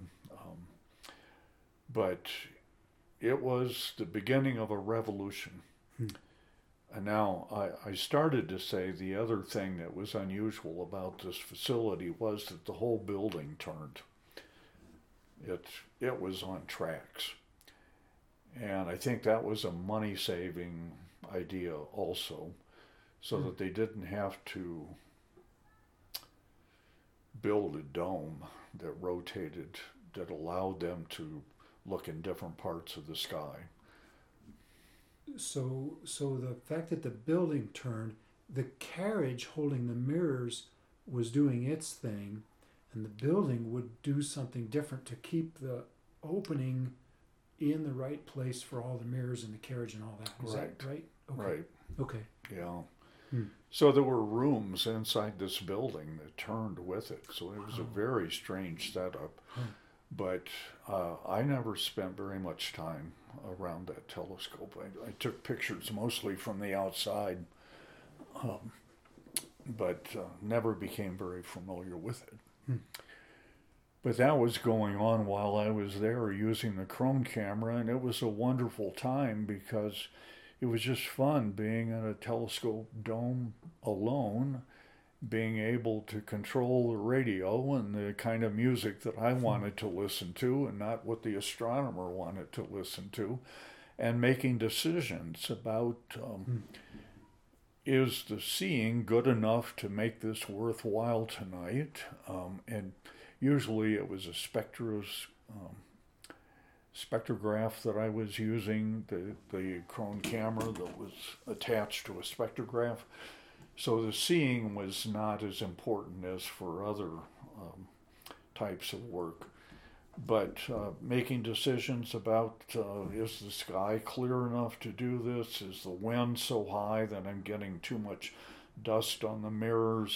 But it was the beginning of a revolution. And now I started to say the other thing that was unusual about this facility was that the whole building turned. It was on tracks. And I think that was a money-saving idea also, so that they didn't have to build a dome that rotated, that allowed them to look in different parts of the sky. So the fact that the building turned, the carriage holding the mirrors was doing its thing, and the building would do something different to keep the opening in the right place for all the mirrors and the carriage and all that. Is that right? Okay. Right. Okay. Yeah. So there were rooms inside this building that turned with it. So it was a very strange setup. But I never spent very much time around that telescope. I took pictures mostly from the outside, but never became very familiar with it. But that was going on while I was there using the Chrome camera, and it was a wonderful time because it was just fun being in a telescope dome alone, being able to control the radio and the kind of music that I wanted to listen to and not what the astronomer wanted to listen to, and making decisions about is the seeing good enough to make this worthwhile tonight? And usually it was a spectrograph that I was using, the Chrome camera that was attached to a spectrograph. So the seeing was not as important as for other types of work. But making decisions about is the sky clear enough to do this? Is the wind so high that I'm getting too much dust on the mirrors?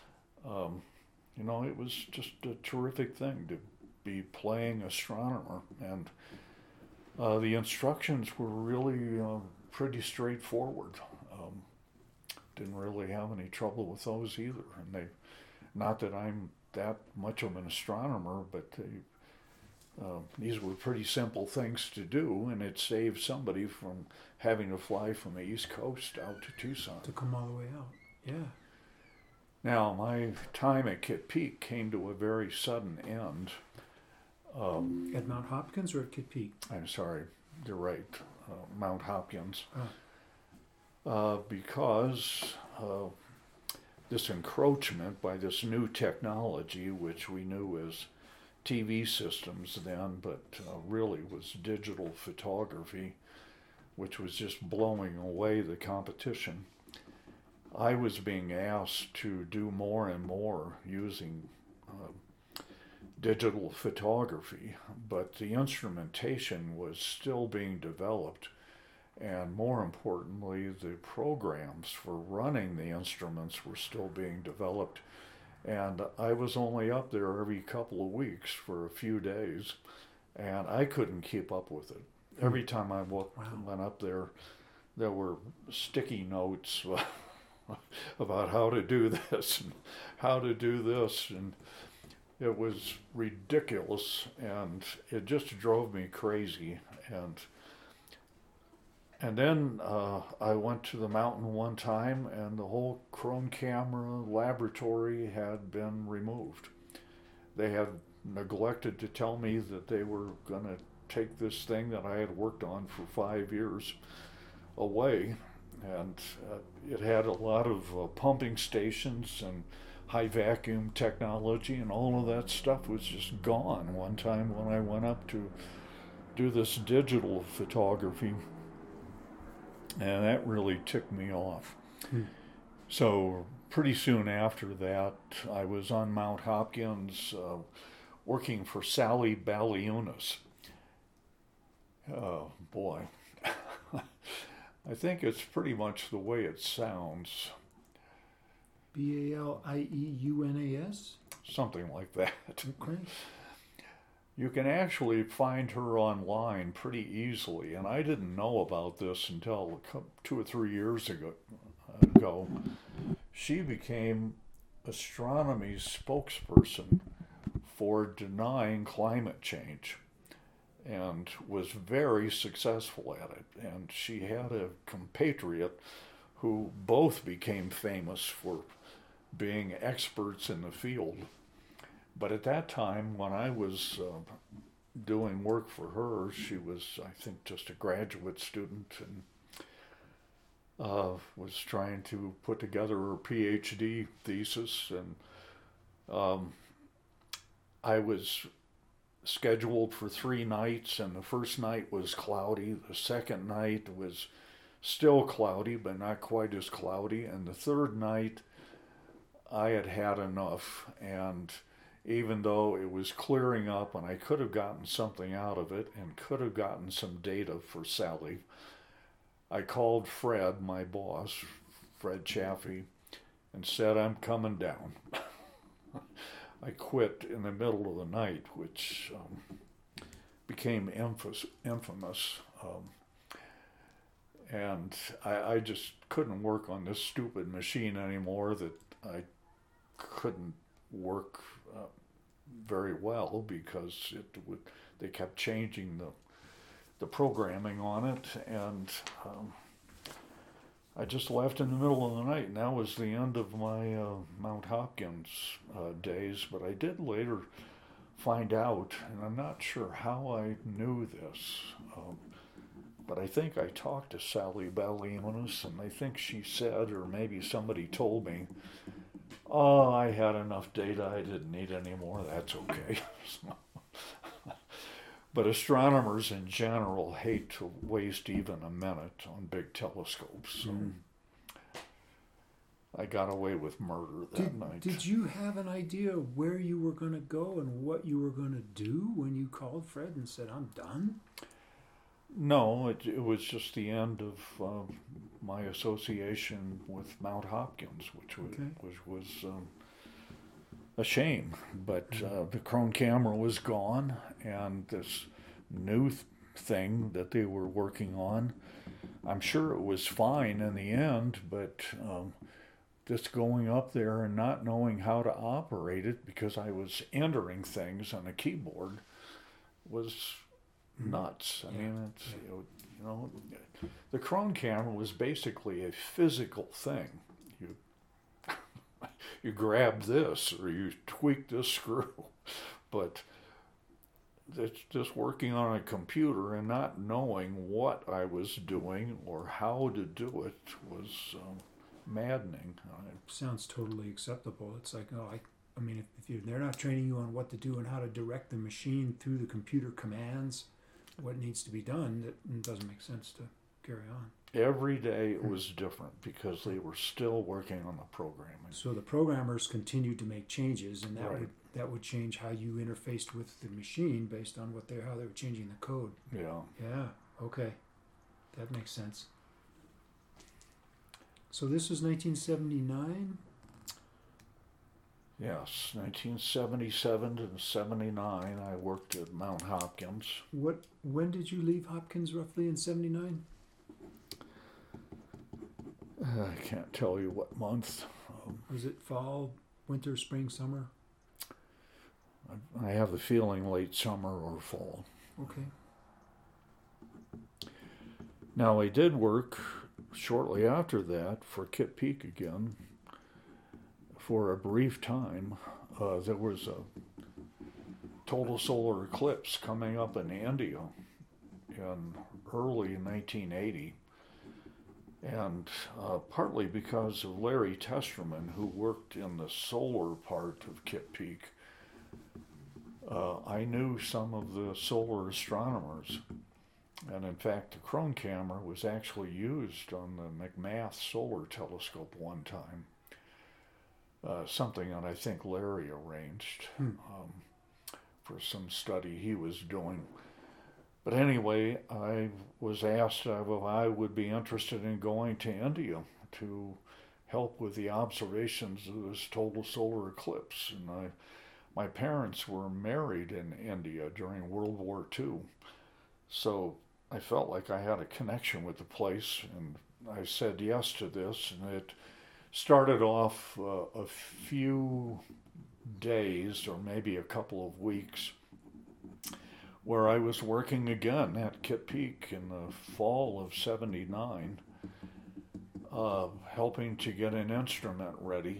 It was just a terrific thing to be playing astronomer. And the instructions were really pretty straightforward. Didn't really have any trouble with those either. And not that I'm that much of an astronomer, but these were pretty simple things to do, and it saved somebody from having to fly from the East Coast out to Tucson. To come all the way out. Yeah. Now, my time at Kitt Peak came to a very sudden end. At Mount Hopkins or at Kitt Peak? I'm sorry, you're right, Mount Hopkins. Oh. Because this encroachment by this new technology, which we knew as TV systems then, but really was digital photography, which was just blowing away the competition. I was being asked to do more and more using digital photography, but the instrumentation was still being developed, and more importantly, the programs for running the instruments were still being developed. And I was only up there every couple of weeks for a few days, and I couldn't keep up with it. Every time I went up there, there were sticky notes about how to do this and how to do this, and it was ridiculous, and it just drove me crazy. And then I went to the mountain one time, and the whole Chrome camera laboratory had been removed. They had neglected to tell me that they were going to take this thing that I had worked on for 5 years away. And it had a lot of pumping stations and high vacuum technology, and all of that stuff was just gone one time when I went up to do this digital photography. And that really ticked me off. So pretty soon after that, I was on Mount Hopkins working for Sally Baliunas. Oh, boy. I think it's pretty much the way it sounds. Balieunas? Something like that. Okay. You can actually find her online pretty easily, and I didn't know about this until 2 or 3 years ago. She became astronomy's spokesperson for denying climate change and was very successful at it. And she had a compatriot who both became famous for being experts in the field. But at that time, when I was doing work for her, she was, I think, just a graduate student and was trying to put together her PhD thesis. And I was scheduled for 3 nights, and the first night was cloudy. The second night was still cloudy, but not quite as cloudy. And the third night, I had had enough, and even though it was clearing up and I could have gotten something out of it and could have gotten some data for Sally, I called Fred, my boss, Fred Chaffee, and said, I'm coming down. I quit in the middle of the night, which became infamous. And I just couldn't work on this stupid machine anymore, that I couldn't work very well because they kept changing the programming on it, and I just left in the middle of the night, and that was the end of my Mount Hopkins days. But I did later find out, and I'm not sure how I knew this, but I think I talked to Sally Baliunas, and I think she said, or maybe somebody told me, oh, I had enough data, I didn't need any more, that's okay. But astronomers in general hate to waste even a minute on big telescopes. So I got away with murder that night. Did you have an idea where you were going to go and what you were going to do when you called Fred and said, I'm done? No, it was just the end of my association with Mount Hopkins, which was a shame. But the Chrome camera was gone, and this new thing that they were working on, I'm sure it was fine in the end, but just going up there and not knowing how to operate it, because I was entering things on a keyboard, was nuts. I mean, it's, Yeah. you know, the Krone camera was basically a physical thing. You you grab this or you tweak this screw, but it's just working on a computer and not knowing what I was doing or how to do it was maddening. Sounds totally acceptable. It's like, oh, I mean, they're not training you on what to do and how to direct the machine through the computer commands, what needs to be done, that doesn't make sense to carry on. Every day it was different because they were still working on the programming. So the programmers continued to make changes, and Right. that would change how you interfaced with the machine based on how they were changing the code. Yeah. Yeah. Okay, that makes sense. So this was 1979. Yes, 1977 to 79, I worked at Mount Hopkins. When did you leave Hopkins roughly in 79? I can't tell you what month. Was it fall, winter, spring, summer? I have the feeling late summer or fall. Okay. Now, I did work shortly after that for Kitt Peak again for a brief time. There was a total solar eclipse coming up in India in early 1980. And partly because of Larry Testerman, who worked in the solar part of Kitt Peak, I knew some of the solar astronomers. And in fact, the Krone camera was actually used on the McMath Solar Telescope one time. Something that I think Larry arranged for some study he was doing. But anyway, I was asked if I would be interested in going to India to help with the observations of this total solar eclipse. And my parents were married in India during World War II. So I felt like I had a connection with the place, and I said yes to this. And it started off a few days or maybe a couple of weeks where I was working again at Kitt Peak in the fall of 79, helping to get an instrument ready.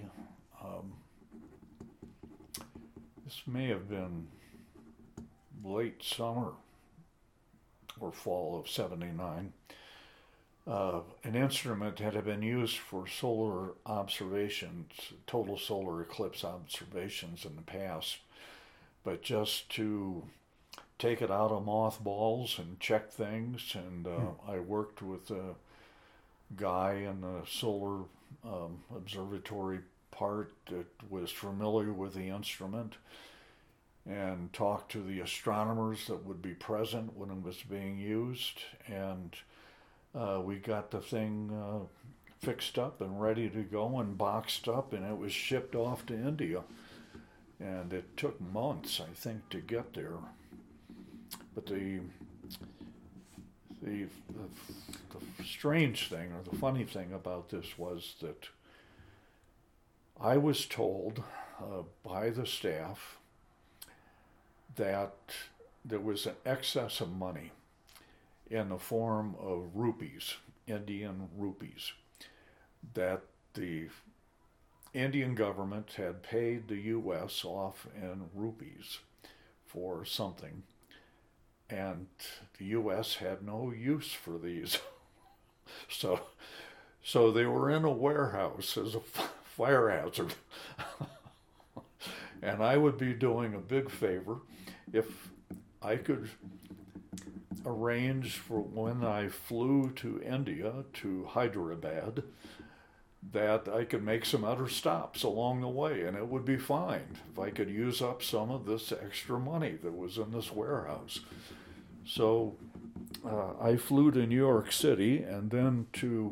This may have been late summer or fall of 79. An instrument that had been used for solar observations, total solar eclipse observations in the past, but just to take it out of mothballs and check things. And I worked with a guy in the solar observatory part that was familiar with the instrument and talked to the astronomers that would be present when it was being used. And we got the thing fixed up and ready to go and boxed up, and it was shipped off to India. And it took months, I think, to get there. But the strange thing, or the funny thing about this was that I was told by the staff that there was an excess of money in the form of rupees, Indian rupees, that the Indian government had paid the U.S. off in rupees for something, and the U.S. had no use for these. So they were in a warehouse as a fire hazard. And I would be doing a big favor if I could arrange for when I flew to India, to Hyderabad, that I could make some other stops along the way, and it would be fine if I could use up some of this extra money that was in this warehouse. So I flew to New York City and then to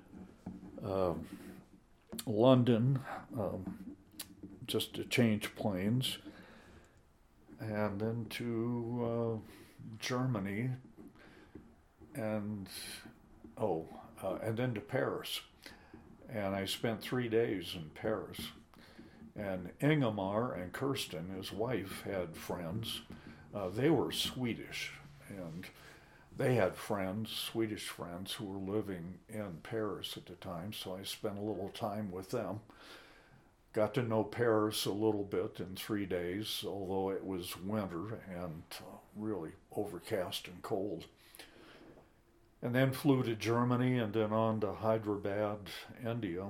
London just to change planes, and then to Germany, and then to Paris. And I spent 3 days in Paris. And Ingemar and Kirsten, his wife, had friends They were Swedish, and they had friends, Swedish friends, who were living in Paris at the time, so I spent a little time with them. Got to know Paris a little bit in 3 days, although it was winter and really overcast and cold. And then flew to Germany and then on to Hyderabad, India.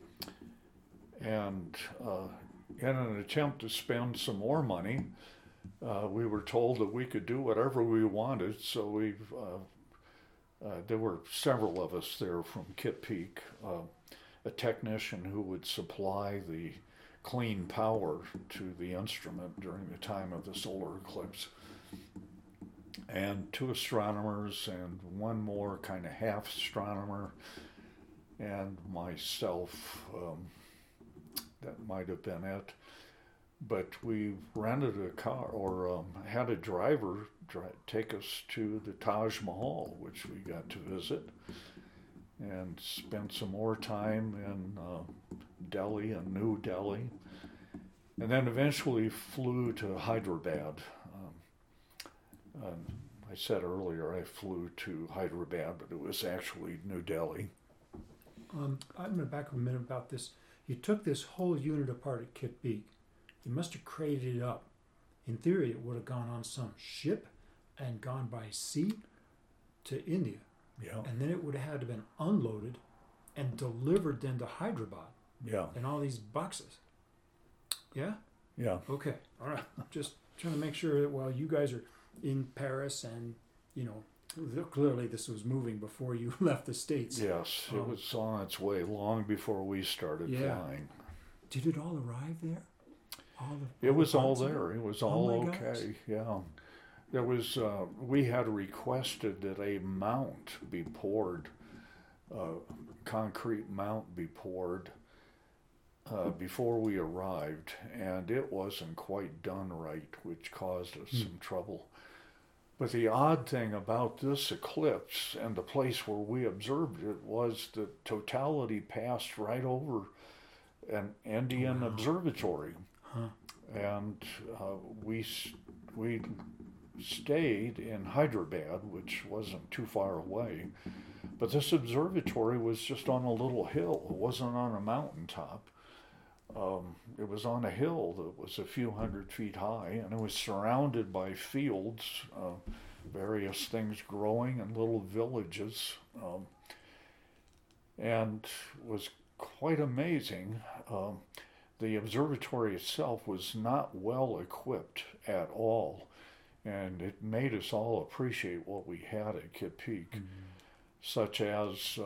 And in an attempt to spend some more money, we were told that we could do whatever we wanted. So there were several of us there from Kitt Peak, a technician who would supply the clean power to the instrument during the time of the solar eclipse, and 2 astronomers and one more kind of half astronomer, and myself. That might have been it. But we rented a car, or had a driver take us to the Taj Mahal, which we got to visit, and spent some more time in Delhi and New Delhi, and then eventually flew to Hyderabad. I said earlier I flew to Hyderabad, but it was actually New Delhi. I'm going to back up a minute about this. You took this whole unit apart at Kitt Peak. You must have crated it up. In theory, it would have gone on some ship and gone by sea to India. Yeah. And then it would have had to been unloaded and delivered then to Hyderabad. Yeah. In all these boxes. Yeah? Yeah. Okay. All right. Just trying to make sure that while you guys are in Paris and, clearly this was moving before you left the States. Yes, it was on its way long before we started flying. Did it all arrive there? It was all there. It was all okay. Gosh. Yeah. There was, we had requested that a mount be poured, concrete mount be poured before we arrived, and it wasn't quite done right, which caused us some trouble. But the odd thing about this eclipse and the place where we observed it was that totality passed right over an Indian observatory. Huh. And we stayed in Hyderabad, which wasn't too far away. But this observatory was just on a little hill. It wasn't on a mountaintop. It was on a hill that was a few hundred feet high, and it was surrounded by fields, various things growing, and little villages, and was quite amazing. The observatory itself was not well equipped at all, and it made us all appreciate what we had at Kitt Peak, such as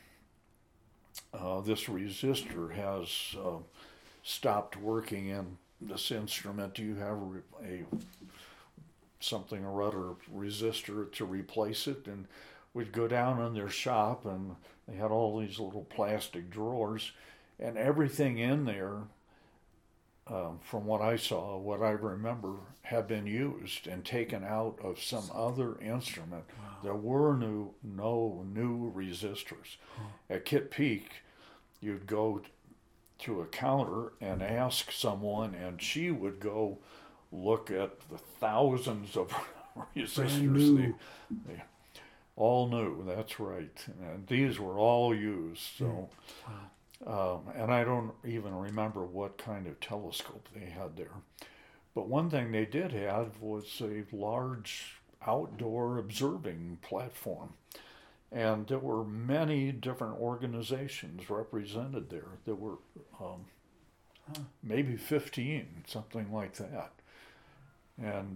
this resistor has stopped working in this instrument. You have something or other resistor to replace it, and we'd go down in their shop, and they had all these little plastic drawers, and everything in there, from what I saw, what I remember, had been used and taken out of some other instrument. Wow. There were no new resistors. At Kitt Peak, you'd go to a counter and ask someone, and she would go look at the thousands of resistors. They all new, that's right. And these were all used. So, and I don't even remember what kind of telescope they had there. But one thing they did have was a large outdoor observing platform. And there were many different organizations represented there. There were maybe 15, something like that. And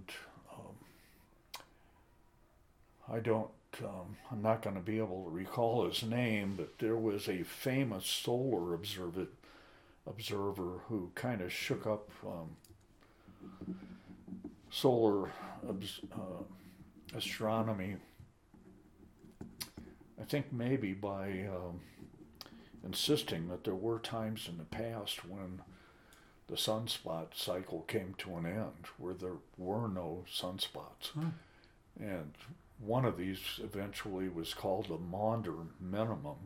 I'm not going to be able to recall his name, but there was a famous solar observer who kind of shook up solar astronomy, I think maybe by insisting that there were times in the past when the sunspot cycle came to an end, where there were no sunspots. And one of these eventually was called the Maunder minimum.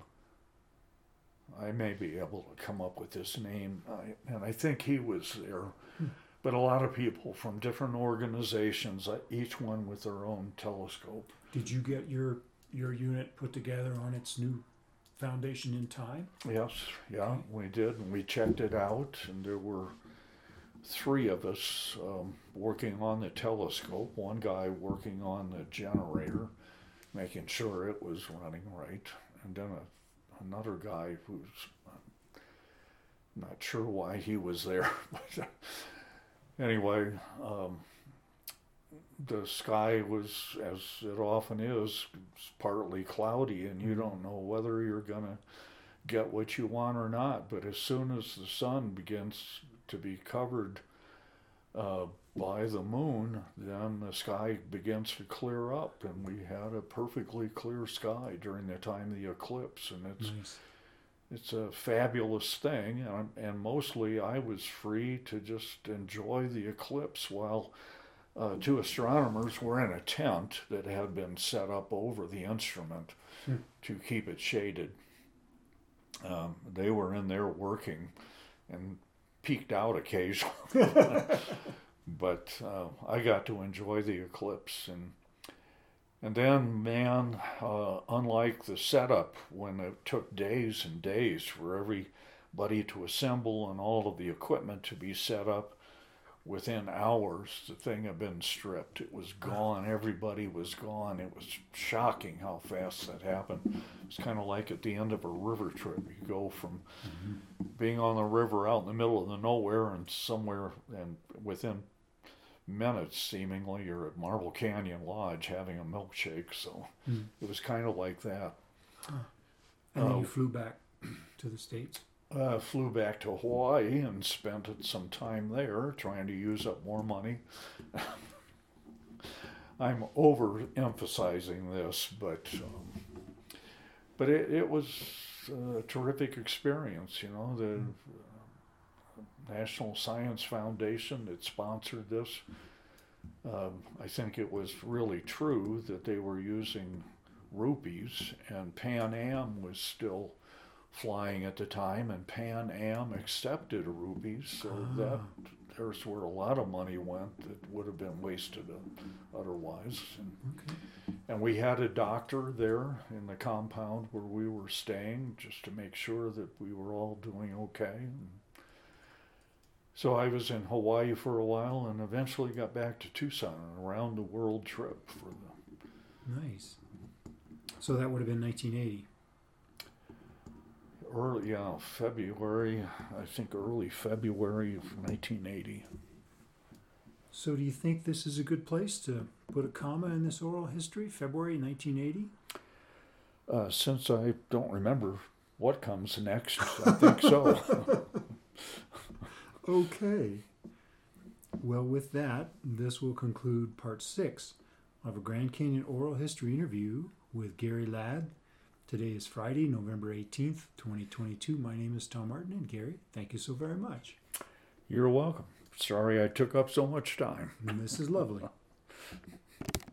I may be able to come up with his name, and I think he was there. but a lot of people from different organizations, each one with their own telescope. Did you get your unit put together on its new foundation in time? Yes, yeah, we did, and we checked it out, and there were three of us working on the telescope, one guy working on the generator, making sure it was running right, and then another guy who's not sure why he was there. But anyway, the sky was, as it often is, partly cloudy, and you don't know whether you're going to get what you want or not. But as soon as the sun begins to be covered by the moon, then the sky begins to clear up, and we had a perfectly clear sky during the time of the eclipse, and it's a fabulous thing, and mostly I was free to just enjoy the eclipse while two astronomers were in a tent that had been set up over the instrument to keep it shaded. They were in there working and peeked out occasionally. But I got to enjoy the eclipse, and then, man, unlike the setup, when it took days and days for everybody to assemble and all of the equipment to be set up, within hours the thing had been stripped. It was gone. Everybody was gone. It was shocking how fast that happened. It's kind of like at the end of a river trip. You go from being on the river out in the middle of the nowhere and somewhere, and within minutes, seemingly, you're at Marble Canyon Lodge having a milkshake. So it was kind of like that. And then you flew back to the States? Flew back to Hawaii and spent some time there trying to use up more money. I'm overemphasizing this, but it was a terrific experience. You know, the National Science Foundation that sponsored this, I think it was really true that they were using rupees, and Pan Am was still flying at the time, and Pan Am accepted rupees, so there's where a lot of money went that would have been wasted otherwise. And we had a doctor there in the compound where we were staying just to make sure that we were all doing okay. So I was in Hawaii for a while and eventually got back to Tucson, an around the world trip for the... Nice. So that would have been 1980. February, I think early February of 1980. So do you think this is a good place to put a comma in this oral history, February 1980? Since I don't remember what comes next, I think so. Okay. Well, with that, this will conclude part 6 of a Grand Canyon oral history interview with Gary Ladd. Today is Friday, November 18th, 2022. My name is Tom Martin, and Gary, thank you so very much. You're welcome. Sorry I took up so much time. And this is lovely.